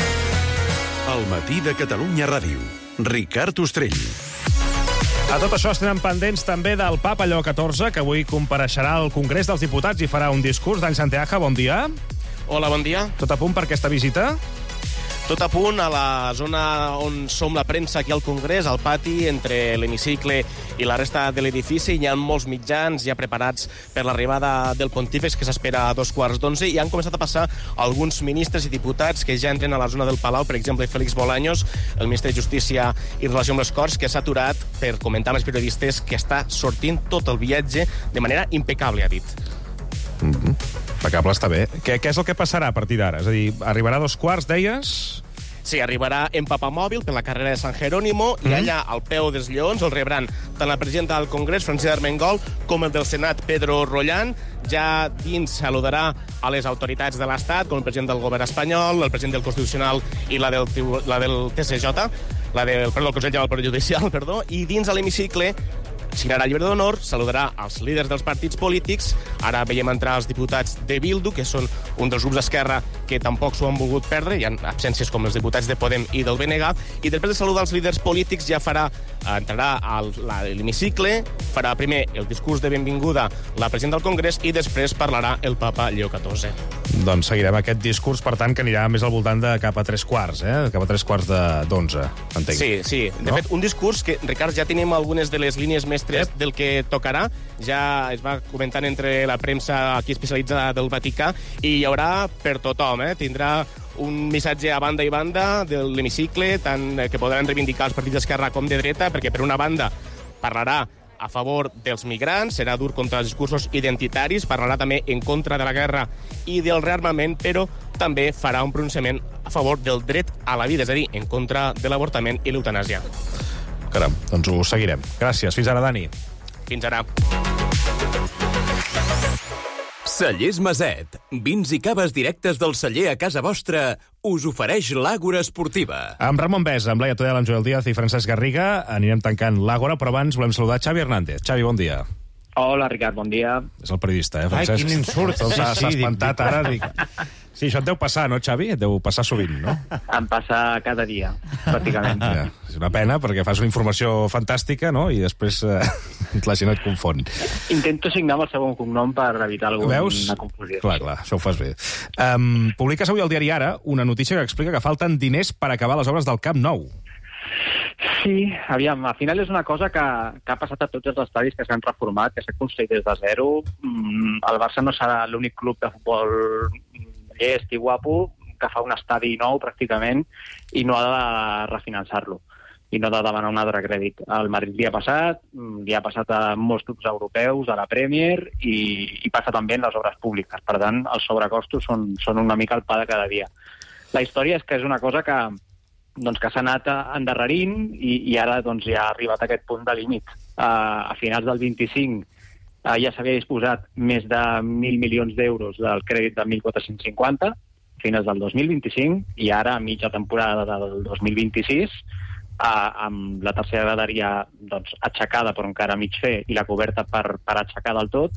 El matí de Catalunya Ràdio. Ricard Ostrell. A tot això estem pendents també del papa Lleó XIV, que avui compareixerà al Congrés dels Diputats i farà un discurs. Dani Santiago, bon dia. Hola, bon dia. Tot a punt per aquesta visita? Tot a punt a la zona on som la premsa aquí al Congrés, al pati, entre l'hemicicle i la resta de l'edifici. Hi ha molts mitjans ja preparats per l'arribada del pontífex, que s'espera a 11:15, i han començat a passar alguns ministres i diputats que ja entren a la zona del Palau, per exemple, Félix Bolaños, el ministre de Justícia i Relació amb les Corts, que s'ha aturat per comentar amb els periodistes que està sortint tot el viatge de manera impecable, ha dit. Impecable està bé. Què és el que passarà a partir d'ara? És a dir, arribarà a 2:15, deies? Sí, arribarà en papamòbil per la carrera de San Jerónimo i allà, al peu dels lleons, el rebran tant la presidenta del Congrés, Francina Armengol, com el del Senat, Pedro Rollán. Ja dins saludarà a les autoritats de l'Estat, com el president del govern espanyol, el president del Constitucional i la del TSJ, del Consell General del Poder Judicial, i dins a l'hemicicle Signarà el llibre d'honor, saludarà els líders dels partits polítics. Ara veiem entrar els diputats de Bildu, que són un dels grups d'Esquerra que tampoc s'ho han volgut perdre. Hi ha absències com els diputats de Podem i del BNG. I després de saludar els líders polítics ja entrarà a l'hemicicle, farà primer el discurs de benvinguda la presidenta del Congrés i després parlarà el papa Lleó XIV. Doncs seguirem aquest discurs, per tant, que anirà més al voltant de cap a 3:15, cap a 3:45 entenc. Sí. De fet, un discurs que, Ricard, ja tenim algunes de les línies mestres del que tocarà. Ja es va comentant entre la premsa aquí especialitzada del Vaticà i hi haurà per tothom, Tindrà un missatge a banda i banda de l'hemicicle, tant que podran reivindicar els partits d'esquerra com de dreta, perquè per una banda parlarà a favor dels migrants, serà dur contra els discursos identitaris, parlarà també en contra de la guerra i del rearmament, però també farà un pronunciament a favor del dret a la vida, és a dir, en contra de l'avortament i l'eutanàsia. Caram, doncs ho seguirem. Gràcies. Fins ara, Dani. Fins ara. Cellers Maset. Vins i caves directes del celler a casa vostra us ofereix l'Àgora Esportiva. Amb Ramon Besa, amb Laia Tudela, amb Joel Díaz i Francesc Garriga anirem tancant l'Àgora, però abans volem saludar Xavi Hernández. Xavi, bon dia. Hola, Ricard, bon dia. És el periodista, Francesc? Ai, quin insult. S'ha espantat ara. Sí, això et deu passar, no, Xavi? Et deu passar sovint, no? Em passa cada dia, pràcticament. Ja, és una pena, perquè fas una informació fantàstica, no?, i després la gent et confon. Intento signar amb el segon cognom per evitar alguna confusió. Clar, això ho fas bé. Publiques avui al diari Ara una notícia que explica que falten diners per acabar les obres del Camp Nou. Sí, aviam, al final és una cosa que ha passat a tots els estadis que s'han reformat, que s'ha construït des de zero. El Barça no serà l'únic club de futbol llest i guapo que fa un estadi nou, pràcticament, i no ha de refinançar-lo, i no ha de demanar un altre crèdit. El Madrid li ha passat a molts clubs europeus, a la Premier, i passa també en les obres públiques. Per tant, els sobrecostos són una mica el pa de cada dia. La història és que és una cosa que s'ha anat endarrerint i ara ja ha arribat a aquest punt de límit. A finals del 25 ja s'havia disposat més de 1.000 milions d'euros del crèdit de 1.450 a finals del 2025 i ara, a mitja temporada del 2026, amb la tercera graderia aixecada però encara a mig fer i la coberta per aixecar del tot,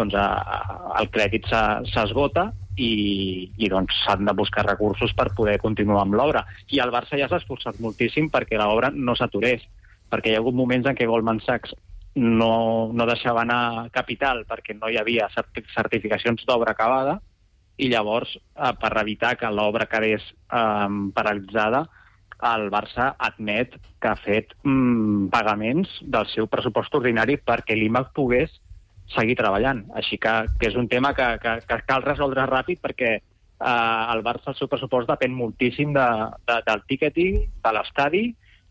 el crèdit s'esgota i s'han de buscar recursos per poder continuar amb l'obra. I el Barça ja s'ha esforçat moltíssim perquè l'obra no s'aturés, perquè hi ha hagut moments en què Goldman Sachs no deixava anar capital perquè no hi havia certificacions d'obra acabada i llavors, per evitar que l'obra quedés paralitzada, el Barça admet que ha fet pagaments del seu pressupost ordinari perquè l'IMAX pogués seguir treballant. Així que és un tema que cal resoldre ràpid perquè el Barça, el seu pressupost, depèn moltíssim del ticketing, de l'estadi,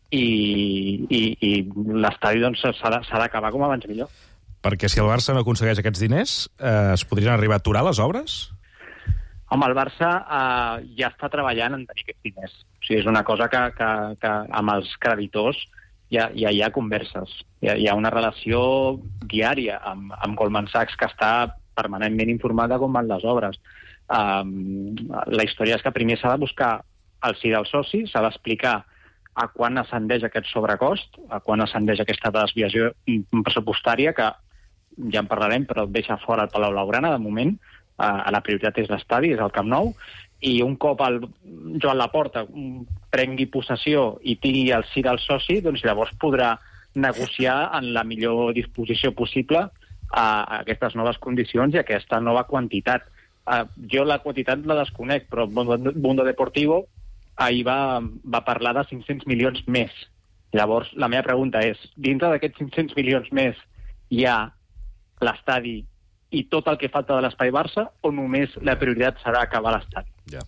i l'estadi s'ha d'acabar com abans millor. Perquè si el Barça no aconsegueix aquests diners, es podrien arribar a aturar les obres? Home, el Barça ja està treballant en tenir aquests diners. O sigui, és una cosa que amb els creditors ja hi ha converses. Hi ha una relació diària amb Goldman Sachs que està permanentment informada com van les obres. La història és que primer s'ha de buscar el sí del soci, s'ha d'explicar a quan ascendeix aquest sobrecost, a quan ascendeix aquesta desviació pressupostària, que ja en parlarem, però deixa fora el Palau Blaugrana, de moment. La prioritat és l'estadi, és el Camp Nou, i un cop el Joan Laporta prengui possessió i tingui el sí del soci, doncs llavors podrà negociar en la millor disposició possible a aquestes noves condicions i a aquesta nova quantitat. Jo la quantitat la desconec, però Mundo Deportivo ahir va parlar de 500 milions més. Llavors, la meva pregunta és, dintre d'aquests 500 milions més hi ha l'estadi i tot el que falta de l'Espai Barça, o només la prioritat serà acabar l'estadi? Ja.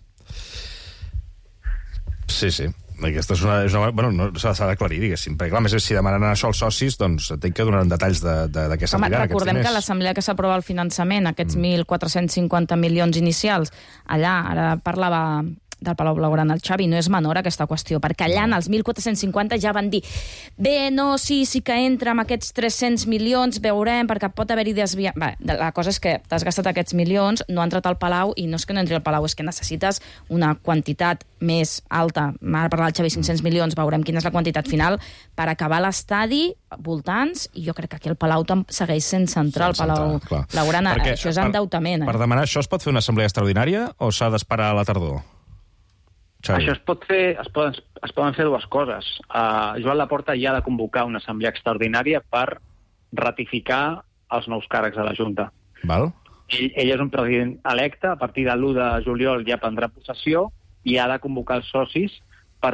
Sí. Aquesta és una... Bueno, no s'ha d'aclarir, diguéssim. Perquè, clar, més si demanen això als socis, doncs entenc que donaran detalls de què s'aniran aquests diners. Recordem que l'assemblea que s'aprova el finançament, aquests 1.450 milions inicials, allà, ara parlava del Palau Blaugrana, el Xavi, no és menor aquesta qüestió, perquè allà en els 1.450 ja van dir sí que entra amb aquests 300 milions, veurem, perquè pot haver-hi desviat... La cosa és que t'has gastat aquests milions, no ha entrat al Palau, i no és que no entri al Palau, és que necessites una quantitat més alta. Ara parlar del Xavi, 500 milions, veurem quina és la quantitat final per acabar l'estadi, voltants, i jo crec que aquí el Palau segueix sent central, el Palau Blaugrana. Això és endeutament. Per demanar això es pot fer una assemblea extraordinària o s'ha d'esperar a la tardor? Xavi. Això es poden fer dues coses. Joan Laporta ja ha de convocar una assemblea extraordinària per ratificar els nous càrrecs de la Junta. Val. Ell és un president electe, a partir de l'1 de juliol ja prendrà possessió i ha de convocar els socis per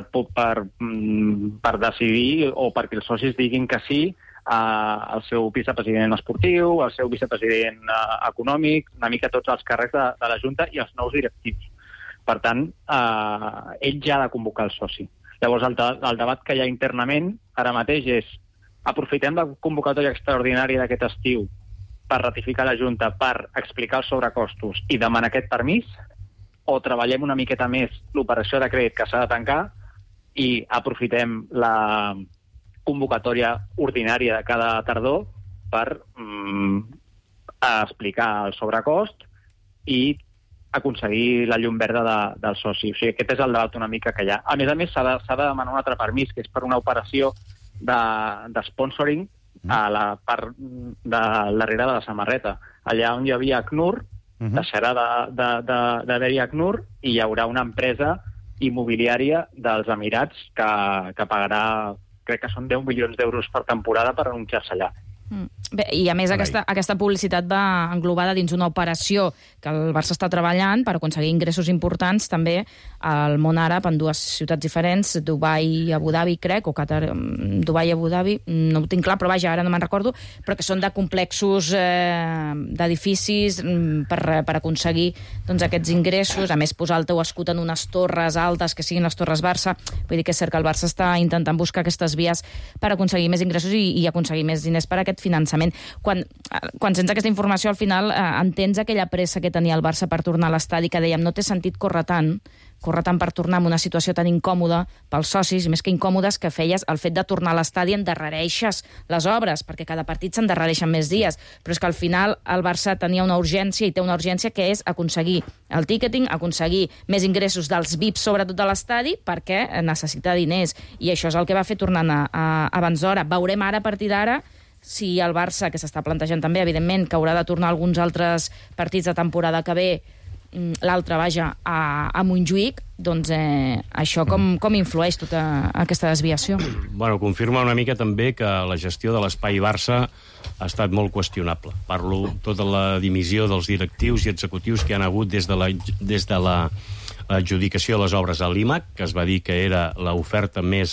decidir o perquè els socis diguin que sí al seu vicepresident esportiu, al seu vicepresident econòmic, una mica tots els càrrecs de la Junta i els nous directius. Per tant, ell ja ha de convocar el soci. Llavors, el debat que hi ha internament ara mateix és aprofitem la convocatòria extraordinària d'aquest estiu per ratificar la Junta, per explicar els sobrecostos i demanar aquest permís, o treballem una miqueta més l'operació de crèdit que s'ha de tancar i aprofitem la convocatòria ordinària de cada tardor per explicar el sobrecost i aconseguir la llum verda del soci. O sigui, aquest és el debat una mica que hi ha. A més, s'ha de demanar un altre permís, que és per una operació de sponsoring a la part de darrere de la samarreta. Allà on hi havia ACNUR, deixarà d'haver-hi ACNUR i hi haurà una empresa immobiliària dels Emirats que pagarà, crec que són 10 milions d'euros per temporada per anunciar-se allà. Bé, i a més aquesta publicitat va englobada dins una operació que el Barça està treballant per aconseguir ingressos importants també al món àrab en dues ciutats diferents, Dubai i Abu Dhabi, crec, o Qatar, Dubai i Abu Dhabi, no ho tinc clar, però vaja, ara no me'n recordo, però que són de complexos d'edificis per aconseguir aquests ingressos, a més posar el teu escut en unes torres altes que siguin les torres Barça. Vull dir que és cert que el Barça està intentant buscar aquestes vies per aconseguir més ingressos i aconseguir més diners per a aquest finançament. Quan sents aquesta informació, al final entens aquella pressa que tenia el Barça per tornar a l'estadi, que dèiem, no té sentit córrer tant per tornar en una situació tan incòmoda pels socis, més que incòmodes, que feies el fet de tornar a l'estadi endarrereixes les obres, perquè cada partit s'endarrereixen més dies, però és que al final el Barça tenia una urgència i té una urgència que és aconseguir el ticketing, aconseguir més ingressos dels VIPs, sobretot a l'estadi, perquè necessita diners, i això és el que va fer tornant abans d'hora. Veurem ara, a partir d'ara, si el Barça, que s'està plantejant també, evidentment, que haurà de tornar alguns altres partits de temporada que ve, l'altre, vaja, a Montjuïc, doncs això com influeix tota aquesta desviació? Bueno, confirma una mica també que la gestió de l'espai Barça ha estat molt qüestionable. Parlo tota la dimissió dels directius i executius que han hagut des de l'adjudicació de les obres a l'IMAC, que es va dir que era l'oferta més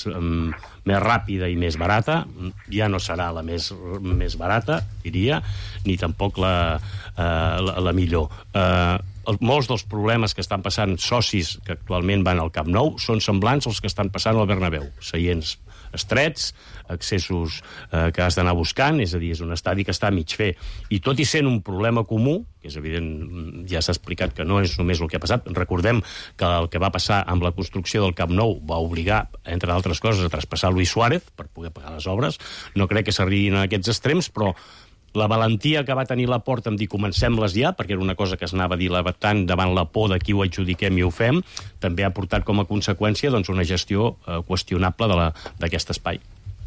ràpida i més barata. Ja no serà la més barata, diria, ni tampoc la millor. Molts dels problemes que estan passant socis que actualment van al Camp Nou són semblants als que estan passant al Bernabéu. Seients estrets, accessos que has d'anar buscant, és a dir, és un estadi que està a mig fer. I tot i sent un problema comú, que és evident, ja s'ha explicat que no és només el que ha passat, recordem que el que va passar amb la construcció del Camp Nou va obligar, entre altres coses, a traspassar Luis Suárez per poder pagar les obres. No crec que s'arribin a aquests extrems, però la valentia que va tenir Laporta en dir comencem-les ja, perquè era una cosa que s'anava dilatant davant la por de qui ho adjudiquem i ho fem, també ha portat com a conseqüència una gestió qüestionable d'aquest espai.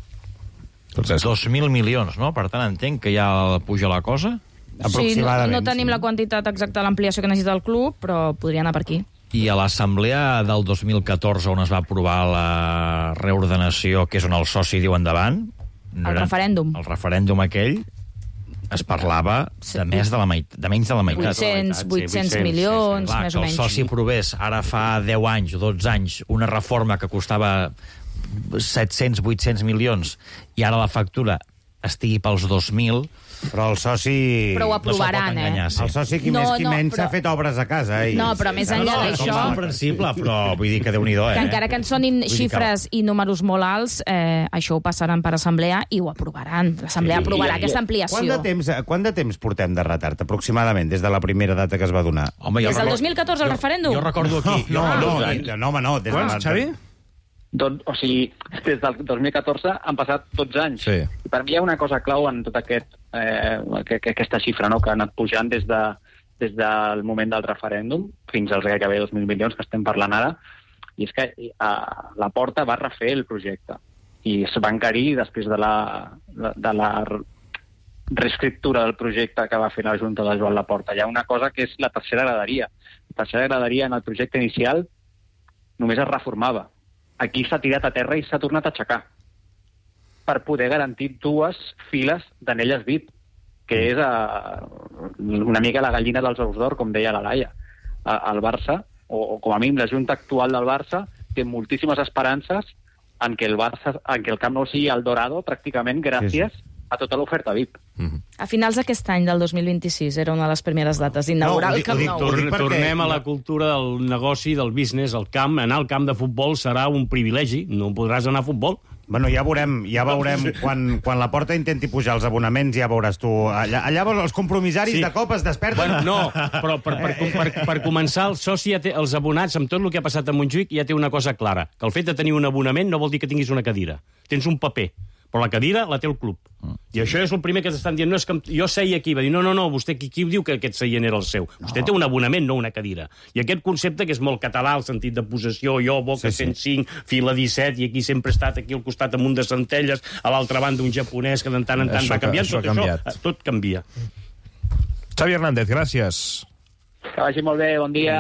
2.000 milions, no? Per tant, entenc que ja puja la cosa? Sí, no tenim la quantitat exacta de l'ampliació que necessita el club, però podria anar per aquí. I a l'assemblea del 2014, on es va aprovar la reordenació, que és on el soci diu endavant... El referèndum. El referèndum aquell... es parlava de menys de la meitat. 800 milions, clar, més o menys. Que el soci aprovés ara fa 10 anys o 12 anys una reforma que costava 700-800 milions i ara la factura estigui pels 2.000, Però el soci... Però ho aprovaran, enganyar, sí. El soci qui més qui menys s'ha fet obres a casa. No, però més enllà d'això... És comprensible, però vull dir que Déu-n'hi-do, que encara que en sonin xifres i números molt alts, això ho passaran per assemblea i ho aprovaran. L'assemblea aprovarà aquesta ampliació. Quant de temps portem de retard, aproximadament, des de la primera data que es va donar? Des del 2014, el referèndum? Jo recordo aquí... No. Quants, Xavi? O sigui, des del 2014 han passat 12 anys. Sí. I per mi hi ha una cosa clau en tota aquesta xifra, no?, que ha anat pujant des del moment del referèndum fins als gairebé 2.000 milions que estem parlant ara, i és que la Porta va refer el projecte i es va encarir després de la reescriptura del projecte que va fer la Junta de Joan Laporta. Hi ha una cosa que és la tercera graderia. La tercera graderia en el projecte inicial només es reformava. Aquí s'ha tirat a terra i s'ha tornat a aixecar per poder garantir 2 files d'anelles VIP, que és una mica la gallina dels ous d'or, com deia la Laia. El Barça, o com a mínim la Junta actual del Barça, té moltíssimes esperances en que el Camp Nou sigui el Dorado, pràcticament gràcies a tota l'oferta VIP. A finals d'aquest any, del 2026, era una de les primeres dates d'inaugurar el Camp Nou. Tornem a la cultura del negoci, del business, el camp. Anar al camp de futbol serà un privilegi, no podràs anar a futbol. Bueno, ja veurem quan la Porta intenti pujar els abonaments, ja veuràs tu. Allà els compromissaris de cop es desperten. Bueno, no, però per començar, el soci ja té, els abonats, amb tot el que ha passat a Montjuïc, ja té una cosa clara, que el fet de tenir un abonament no vol dir que tinguis una cadira. Tens un paper, però la cadira la té el club. I això és el primer que t'estan dient. No, és que jo seia aquí. Va dir, no, vostè qui diu que aquest seient era el seu? Vostè té un abonament, no una cadira. I aquest concepte, que és molt català, el sentit de possessió, jo, boca 105, fila 17, i aquí sempre he estat aquí al costat amb un de centelles, a l'altra banda un japonès que de tant en tant va canviant. Tot canvia. Xavi Hernández, gràcies. Que vagi molt bé, bon dia.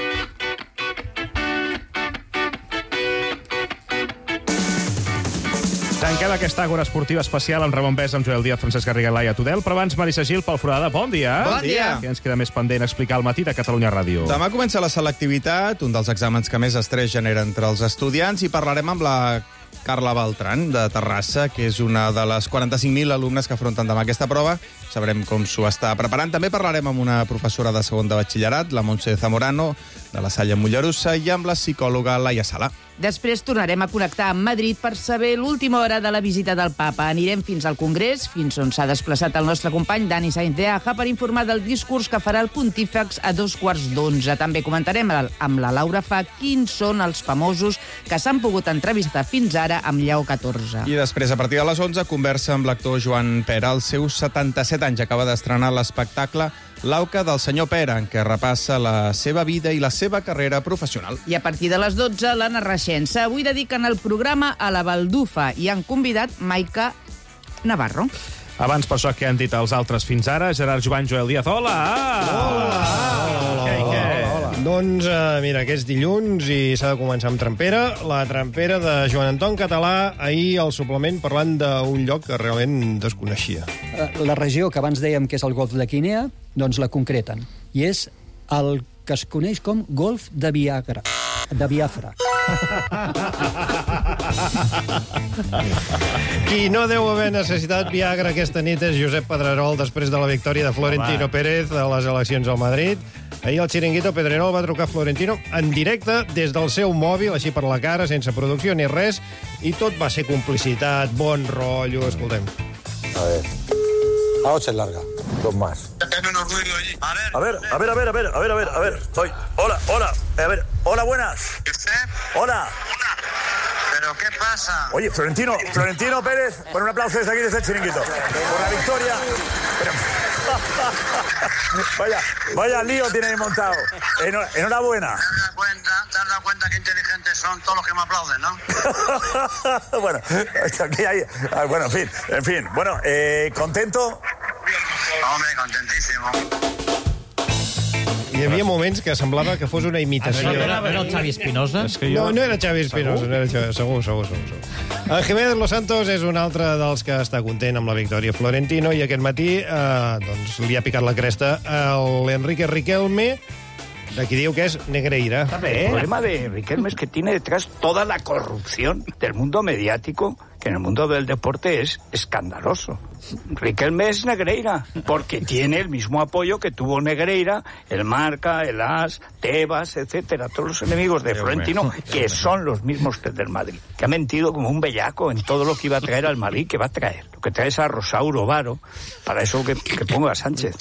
Tanquem aquesta àgora esportiva especial amb Ramon Besa, amb Joel Díaz, Francesc Garriga i Laia Tudel. Però abans, Marisa Gil, Pol Foradada, bon dia. Bon dia. Què ens queda més pendent explicar al matí de Catalunya Ràdio? Demà comença la selectivitat, un dels exàmens que més estrès genera entre els estudiants, i parlarem amb la Carla Beltran, de Terrassa, que és una de les 45.000 alumnes que afronten demà aquesta prova. Sabrem com s'ho està preparant. També parlarem amb una professora de segon de batxillerat, la Montse Zamorano, de la Salle Mollerussa, i amb la psicòloga Laia Sala. Després tornarem a connectar amb Madrid per saber l'última hora de la visita del papa. Anirem fins al Congrés, fins on s'ha desplaçat el nostre company Dani Sainz de Aja per informar del discurs que farà el pontífex a 11:15. També comentarem amb la Laura Fa quins són els famosos que s'han pogut entrevistar fins ara amb Lleó XIV. I després, a partir de les 11, conversa amb l'actor Joan Pera. Als seus 77 anys acaba d'estrenar l'espectacle L'auca del senyor Pera, en què repassa la seva vida i la seva carrera professional. I a partir de les 12, la Narraixença. Avui dediquen el programa a la baldufa i han convidat Maica Navarro. Abans, per això que han dit els altres fins ara, Gerard Joan, Joel Díaz. Hola! Hola! Doncs, mira, aquest dilluns i s'ha de començar amb Trempera. La Trempera de Joan Anton Català, ahir al suplement parlant d'un lloc que realment desconeixia. La regió que abans dèiem que és el Golf de Guinea, doncs la concreten. I és el que es coneix com Golf de Biafra. Qui no deu haver necessitat Viagra aquesta nit és Josep Pedrerol, després de la victòria de Florentino Pérez a les eleccions al Madrid. Ahir el Chiringuito Pedrerol va trucar a Florentino en directe des del seu mòbil, així per la cara, sense producció ni res, i tot va ser complicitat, bon rotllo, escoltem. A 8 larga, 2 más. A ver. Soy. Hola. Hola, buenas. Hola. ¿Pero qué pasa? Oye, Florentino Pérez, con un aplauso desde aquí, desde el Chiringuito. Por la victoria. Vaya lío tiene montado. Enhorabuena. ¿Te has dado cuenta qué inteligentes son todos los que me aplauden, no? Bueno, aquí hay... Bueno, en fin. Bueno, ¿contento? Hombre, contentísimo. Hi havia moments que semblava que fos una imitació. Era el Xavi Espinosa? No era Xavi Espinosa, segur. El Jiménez Los Santos és un altre dels que està content amb la victòria Florentino, i aquest matí doncs, li ha picat la cresta a l'Enrique Riquelme, de qui diu que és Negreira. El problema de Riquelme es que tiene detrás toda la corrupción del mundo mediático que en el mundo del deporte es escandaloso. Riquelme es Negreira, porque tiene el mismo apoyo que tuvo Negreira, el Marca, el As, Tebas, etcétera, todos los enemigos de Florentino, que son los mismos que del Madrid, que ha mentido como un bellaco en todo lo que iba a traer al Madrid, que va a traer. Lo que trae es a Rosauro Varo, para eso que ponga a Sánchez.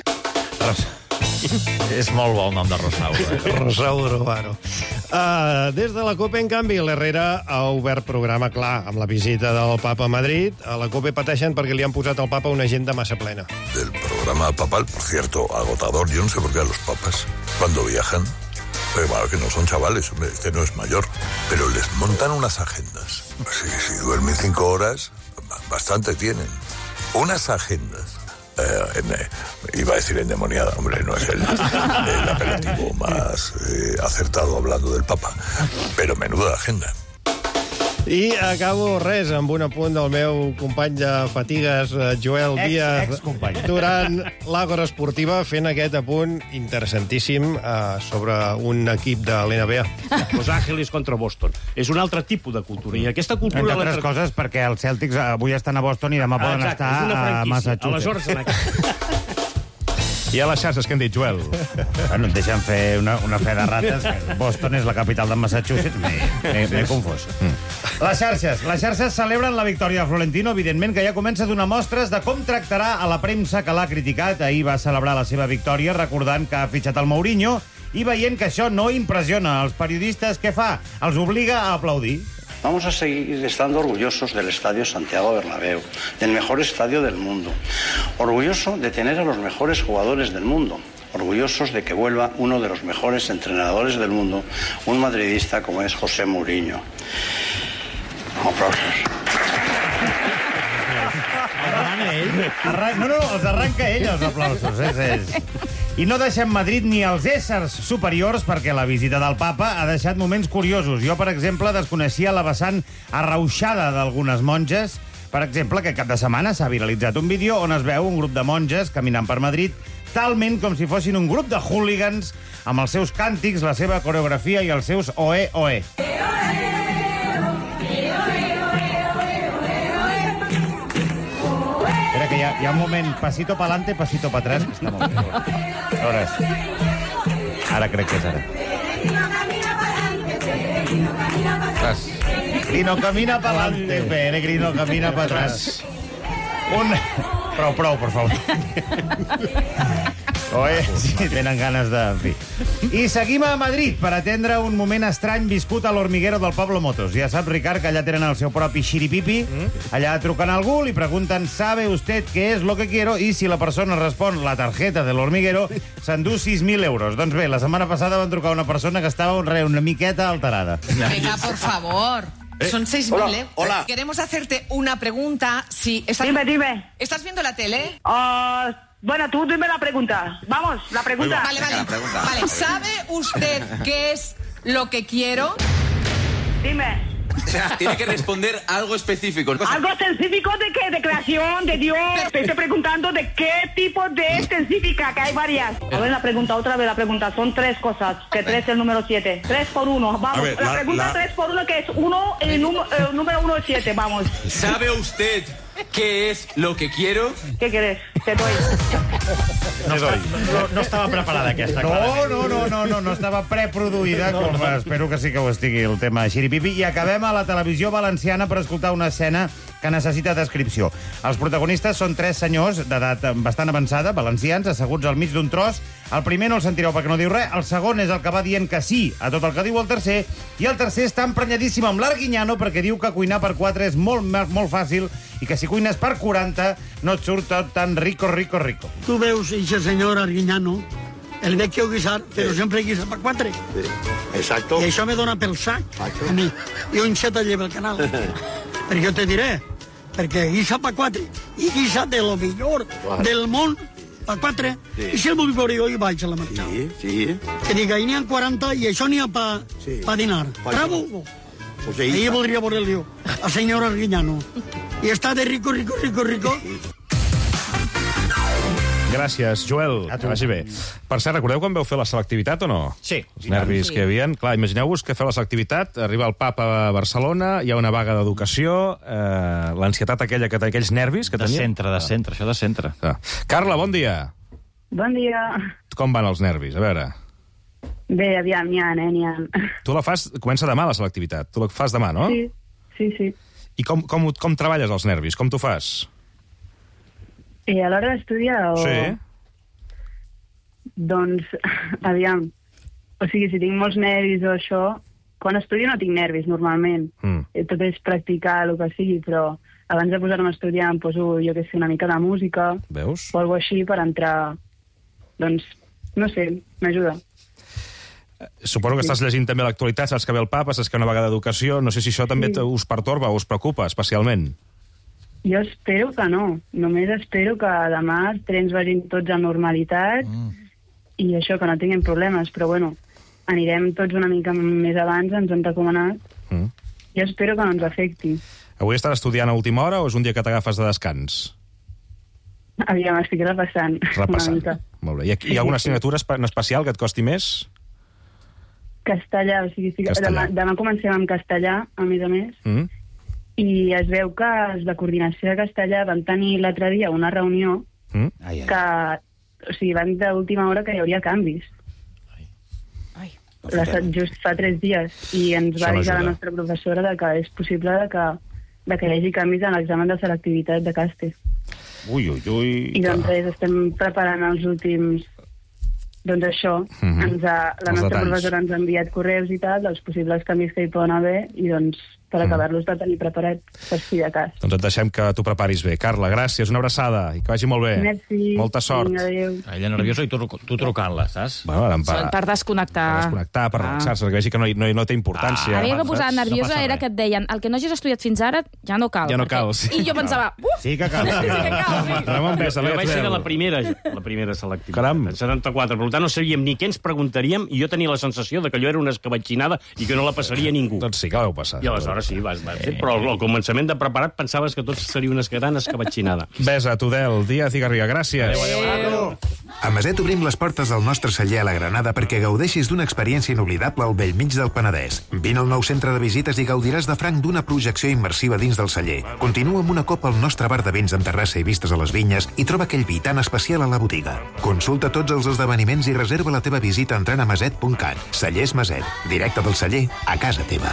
És molt bo el nom de Rosauro. Rosauro Varo. Des de la COPE, en canvi, l'Herrera ha obert programa clar amb la visita del papa a Madrid. A la COPE pateixen perquè li han posat al papa una agenda massa plena. Del programa papal, por cierto, agotador. Yo no sé por qué a los papas, cuando viajan, que no son chavales, hombre, este no es mayor, pero les montan unas agendas. Si duermen 5 horas, bastante tienen. Unas agendas. Iba a decir endemoniada, hombre, no es el apelativo más acertado hablando del Papa, pero menuda agenda. I acabo amb un apunt del meu company de fatigues, Joel Díaz, durant l'Àgora Esportiva, fent aquest apunt interessantíssim sobre un equip de l'NBA. Los Ángeles contra Boston. És un altre tipus de cultura. I aquesta cultura... Entre altres coses, perquè els Celtics avui estan a Boston i demà poden estar a Massachusetts. Aleshores, I a les xarxes, què han dit, Joel? Bueno, deixa'm fer una fe de rates. Boston és la capital de Massachusetts. M'he confós. Les xarxes celebren la victòria de Florentino, evidentment, que ja comença a donar mostres de com tractarà a la premsa que l'ha criticat. Ahir va celebrar la seva victòria recordant que ha fitxat el Mourinho i veient que això no impressiona els periodistes, què fa? Els obliga a aplaudir. Vamos a seguir estando orgullosos del Estadio Santiago Bernabéu, del mejor estadio del mundo. Orgulloso de tener a los mejores jugadores del mundo. Orgullosos de que vuelva uno de los mejores entrenadores del mundo, un madridista como es José Mourinho. Aplausos. Els arranca ell, els aplausos. I no deixem Madrid ni els éssers superiors perquè la visita del papa ha deixat moments curiosos. Jo, per exemple, desconeixia la vessant arrauxada d'algunes monges. Per exemple, que cap de setmana s'ha viralitzat un vídeo on es veu un grup de monges caminant per Madrid talment com si fossin un grup de hooligans amb els seus càntics, la seva coreografia i els seus oe-oe. Que hi ha un moment, pasito pa'lante, pasito pa atrás, que està molt bé. Ara crec que és ara. Peregrino camina pa'lante, peregrino camina pa atrás. Prou, per favor. Sí, tenen ganes de... En fi. I seguim a Madrid per atendre un moment estrany viscut a l'Hormiguero del Pablo Motos. Ja sap, Ricard, que allà tenen el seu propi xiripipi. Allà truquen a algú, li pregunten ¿sabe usted qué es lo que quiero? I si la persona respon la tarjeta de l'Hormiguero, s'endú 6.000 euros. Doncs bé, la setmana passada van trucar una persona que estava una miqueta alterada. Venga, por favor. Son 6.000, ¿eh? Hola. Queremos hacerte una pregunta. Si estás... Dime. ¿Estás viendo la tele? Bueno, tú dime la pregunta. Vamos, la pregunta. Vale. Vale, ¿sabe usted qué es lo que quiero? Dime. O sea, tiene que responder algo específico. ¿Algo específico de qué? ¿De creación? ¿De Dios? Te estoy preguntando de qué tipo de específica, que hay varias. A ver, otra vez la pregunta. Son 3 cosas, que 3 es el número 7. 3 por 1, vamos. Ver, la pregunta 3 por 1, que es 1, el número 1 es 7, vamos. ¿Sabe usted qué es lo que quiero? ¿Qué quieres? Te doy. No estava preparada aquesta. No estava preproduïda, com espero que sí que ho estigui el tema xiripipi. I acabem a la televisió valenciana per escoltar una escena que necessita descripció. Els protagonistes són 3 senyors d'edat bastant avançada, valencians, asseguts al mig d'un tros. El primer no el sentireu perquè no diu res, el segon és el que va dient que sí a tot el que diu el tercer, i el tercer està emprenyadíssim amb l'Arguiñano perquè diu que cuinar per 4 és molt fàcil i que si cuines per 40 no et surt tot tan rico. Tu veus, ese senyor Arguiñano, el vecchio guisar, però sempre guisa per 4. Sí, exacto. I això me dona pel sac, a mi. Jo enceta lleva el canal. Perquè jo te diré, perquè guisa per 4, i guisa de lo millor del món per 4. Sí. I si el vull veure jo, hi vaig a la marxa. Sí. Que diga, n'hi ha 40 i això n'hi ha per dinar. Bravo! Ahí voldria veure-li jo, al senyor Arguiñano. I està de rico. Gràcies, Joel. Que vagi bé. Per cert, recordeu quan vau fer la selectivitat o no? Sí. Els nervis que hi havia. Clar, imagineu-vos que feu la selectivitat, arriba el papa a Barcelona, hi ha una vaga d'educació, l'ansietat aquella que té, aquells nervis que tenia... De centre, això de centre. Carla, bon dia. Bon dia. Com van els nervis? A veure... Bé, aviam, n'hi ha. Tu la fas... Comença demà, la selectivitat. Tu la fas demà, no? Sí. I com treballes els nervis? Com t'ho fas? A l'hora d'estudiar o... Sí. Doncs, aviam, o sigui, si tinc molts nervis o això, quan estudio no tinc nervis, normalment. Tot és practicar el que sigui, però abans de posar-me a estudiar em poso, jo què sé, una mica de música. Veus? O alguna així per entrar... Doncs, no sé, m'ajuda. Suposo que estàs llegint també l'actualitat, saps que ve el papa, saps que hi ha una vaga d'educació, no sé si això també us pertorba o us preocupa especialment. Jo espero que no. Només espero que demà els trens vagin tots a normalitat i això, que no tinguem problemes. Però bueno, anirem tots una mica més abans, ens han recomanat. Jo espero que no ens afecti. Avui estàs estudiant a última hora o és un dia que t'agafes de descans? Aviam, estic repassant. Repassant. Molt bé. Hi ha alguna assignatura en especial que et costi més? Castellà, o sigui, demà comencem amb castellà, a més, i es veu que els de coordinació de castellà van tenir l'altre dia una reunió que, o sigui, van d'última hora que hi hauria canvis. Just fa 3 dies, i ens va avisar la nostra professora que és possible que hi hagi canvis en l'examen de selectivitat de Caste. Ui. I doncs estem preparant els últims... Doncs això, la nostra professora ens ha enviat correus i tal, dels possibles canvis que hi poden haver, i doncs per acabar-los de tenir preparat per si de cas. Doncs et deixem que t'ho preparis bé. Carla, gràcies, una abraçada, i que vagi molt bé. Merci. Molta sort. Ella nerviosa i tu trucant-la, saps? Bueno, per desconnectar. Per relaxar-se, que vegi que no té importància. A mi que posar nerviosa era que et deien el que no hagis estudiat fins ara ja no cal. Ja no cal, sí. I jo pensava... Sí que cal. Jo vaig ser de la primera selectivitat. Caram. 74. Per tant, no sabíem ni què ens preguntaríem i jo tenia la sensació de que allò era una escabatxinada i que no la passaria ningú. Doncs sí que l'heu passat. I aleshores sí, vas fer, però al començament de preparat pensaves que tot seria una gran escabatxinada. Besa, Tudel, Díaz i Garriga, gràcies. Adéu. A Maset obrim les portes del nostre celler a la Granada perquè gaudeixis d'una experiència inoblidable al bellmig del Penedès. Vine al nou centre de visites i gaudiràs de franc d'una projecció immersiva dins del celler. Continua amb una copa al nostre bar de vins amb terrassa i vistes a les vinyes i troba aquell vi tan especial a la botiga. Consulta tots els esdeveniments i reserva la teva visita entrant a maset.cat. Cellers Maset, directe del celler a casa teva.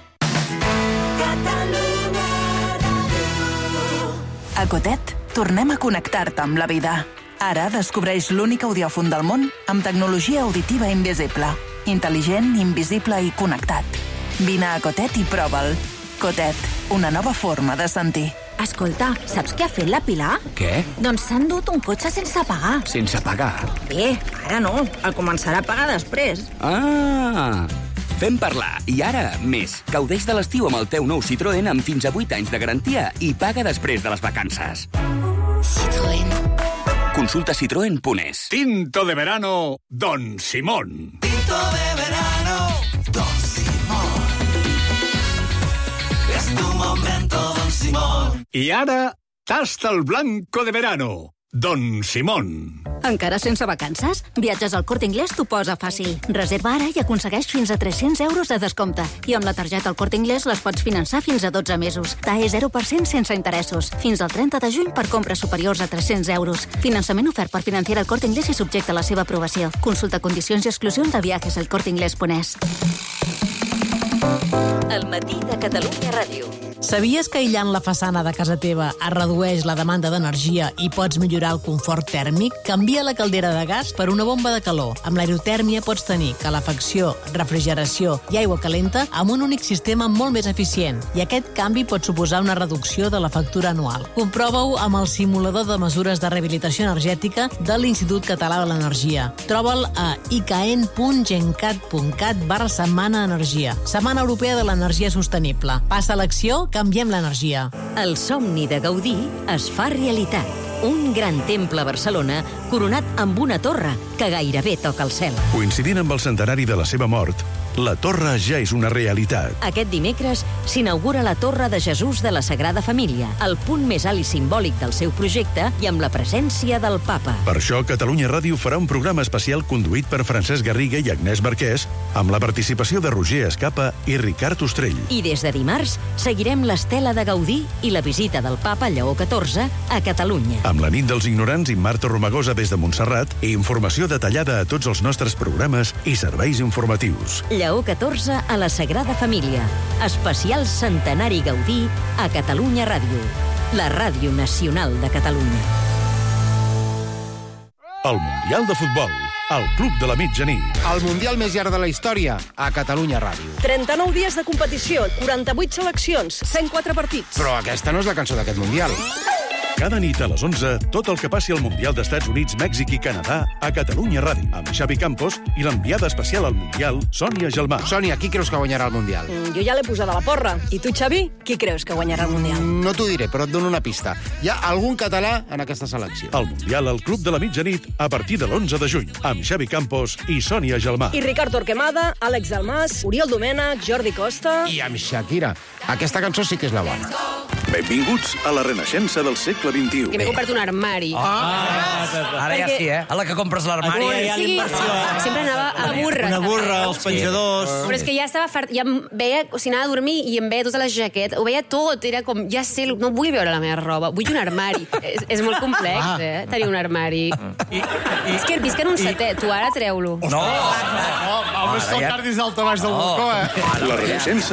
A Cotet, tornem a connectar-te amb la vida. Ara descobreix l'únic audiòfon del món amb tecnologia auditiva invisible. Intel·ligent, invisible i connectat. Vine a Cotet i prova'l. Cotet, una nova forma de sentir. Escolta, saps què ha fet la Pilar? Què? Doncs s'ha endut un cotxe sense pagar. Sense pagar? Bé, ara no. El començarà a pagar després. Ah! Fem parlar. I ara, més. Gaudeix de l'estiu amb el teu nou Citroën amb fins a 8 anys de garantia i paga després de les vacances. Citroën. Consulta citroen.es. Tinto de verano, Don Simón. Tinto de verano, Don Simón. Es tu momento, Don Simón. I ara, tasta el blanco de verano, Don Simón. Encara sense vacances? Viatges al Corte Inglés t'ho posa fàcil. Reserva ara i aconsegueix fins a 300 euros de descompte. I amb la targeta al Corte Inglés les pots finançar fins a 12 mesos. TAE 0% sense interessos. Fins al 30 de juny per compres superiors a 300 euros. Finançament ofert per Financiera al Corte Inglés i subjecte a la seva aprovació. Consulta condicions i exclusions de viatges al corteinglés.es. El matí de Catalunya Ràdio. Sabies que aïllant la façana de casa teva es redueix la demanda d'energia i pots millorar el confort tèrmic? Canvia la caldera de gas per una bomba de calor. Amb l'aerotèrmia pots tenir calefacció, refrigeració i aigua calenta amb un únic sistema molt més eficient. I aquest canvi pot suposar una reducció de la factura anual. Comprova-ho amb el simulador de mesures de rehabilitació energètica de l'Institut Català de l'Energia. Troba'l a icaen.gencat.cat/Setmana Energia. Setmana Europea de l'Energia Sostenible. Passa a l'acció, canviem l'energia. El somni de Gaudí es fa realitat. Un gran temple a Barcelona coronat amb una torre que gairebé toca el cel. Coincidint amb el centenari de la seva mort, La torre ja és una realitat. Aquest dimecres s'inaugura la Torre de Jesús de la Sagrada Família, el punt més alt i simbòlic del seu projecte i amb la presència del Papa. Per això, Catalunya Ràdio farà un programa especial conduït per Francesc Garriga i Agnès Marquès, amb la participació de Roger Escapa i Ricard Ostrell. I des de dimarts seguirem l'estela de Gaudí i la visita del Papa Lleó XIV a Catalunya. Amb la nit dels ignorants i Marta Romagosa des de Montserrat i informació detallada a tots els nostres programes i serveis informatius. Lleó XIV a la Sagrada Família. Especial Centenari Gaudí a Catalunya Ràdio. La ràdio nacional de Catalunya. El Mundial de Futbol, al Club de la Mitjanit. El Mundial més llarg de la història, a Catalunya Ràdio. 39 dies de competició, 48 seleccions, 104 partits. Però aquesta no és la cançó d'aquest Mundial. Cada nit a les 11, tot el que passi al Mundial d'Estats Units, Mèxic i Canadà a Catalunya Ràdio, amb Xavi Campos i l'enviada especial al Mundial, Sònia Gelmà. Sònia, qui creus que guanyarà el Mundial? Jo ja l'he posada a la porra. I tu, Xavi, qui creus que guanyarà el Mundial? No t'ho diré, però et dono una pista. Hi ha algun català en aquesta selecció. El Mundial al Club de la Mitjanit a partir de l'11 de juny, amb Xavi Campos i Sònia Gelmà. I Ricard Torquemada, Àlex Almàs, Oriol Domènech, Jordi Costa... I amb Shakira. Aquesta cançó sí que és la bona. Benvinguts a la renaixença del segle XXI. Que m'he comprat un armari. Ara ja sí, a la que compres l'armari. Sempre anava a burra. Una burra, els penjadors... Però és que ja estava fart, ja em veia, o sigui, anava a dormir i em veia tota la jaqueta, ho veia tot, era com, ja sé, no vull veure la meva roba, vull un armari. És molt complex, tenir un armari. És que visc en un setè, tu ara treu-lo. No, home, és que el cardis d'alta baix del balcó, La renaixença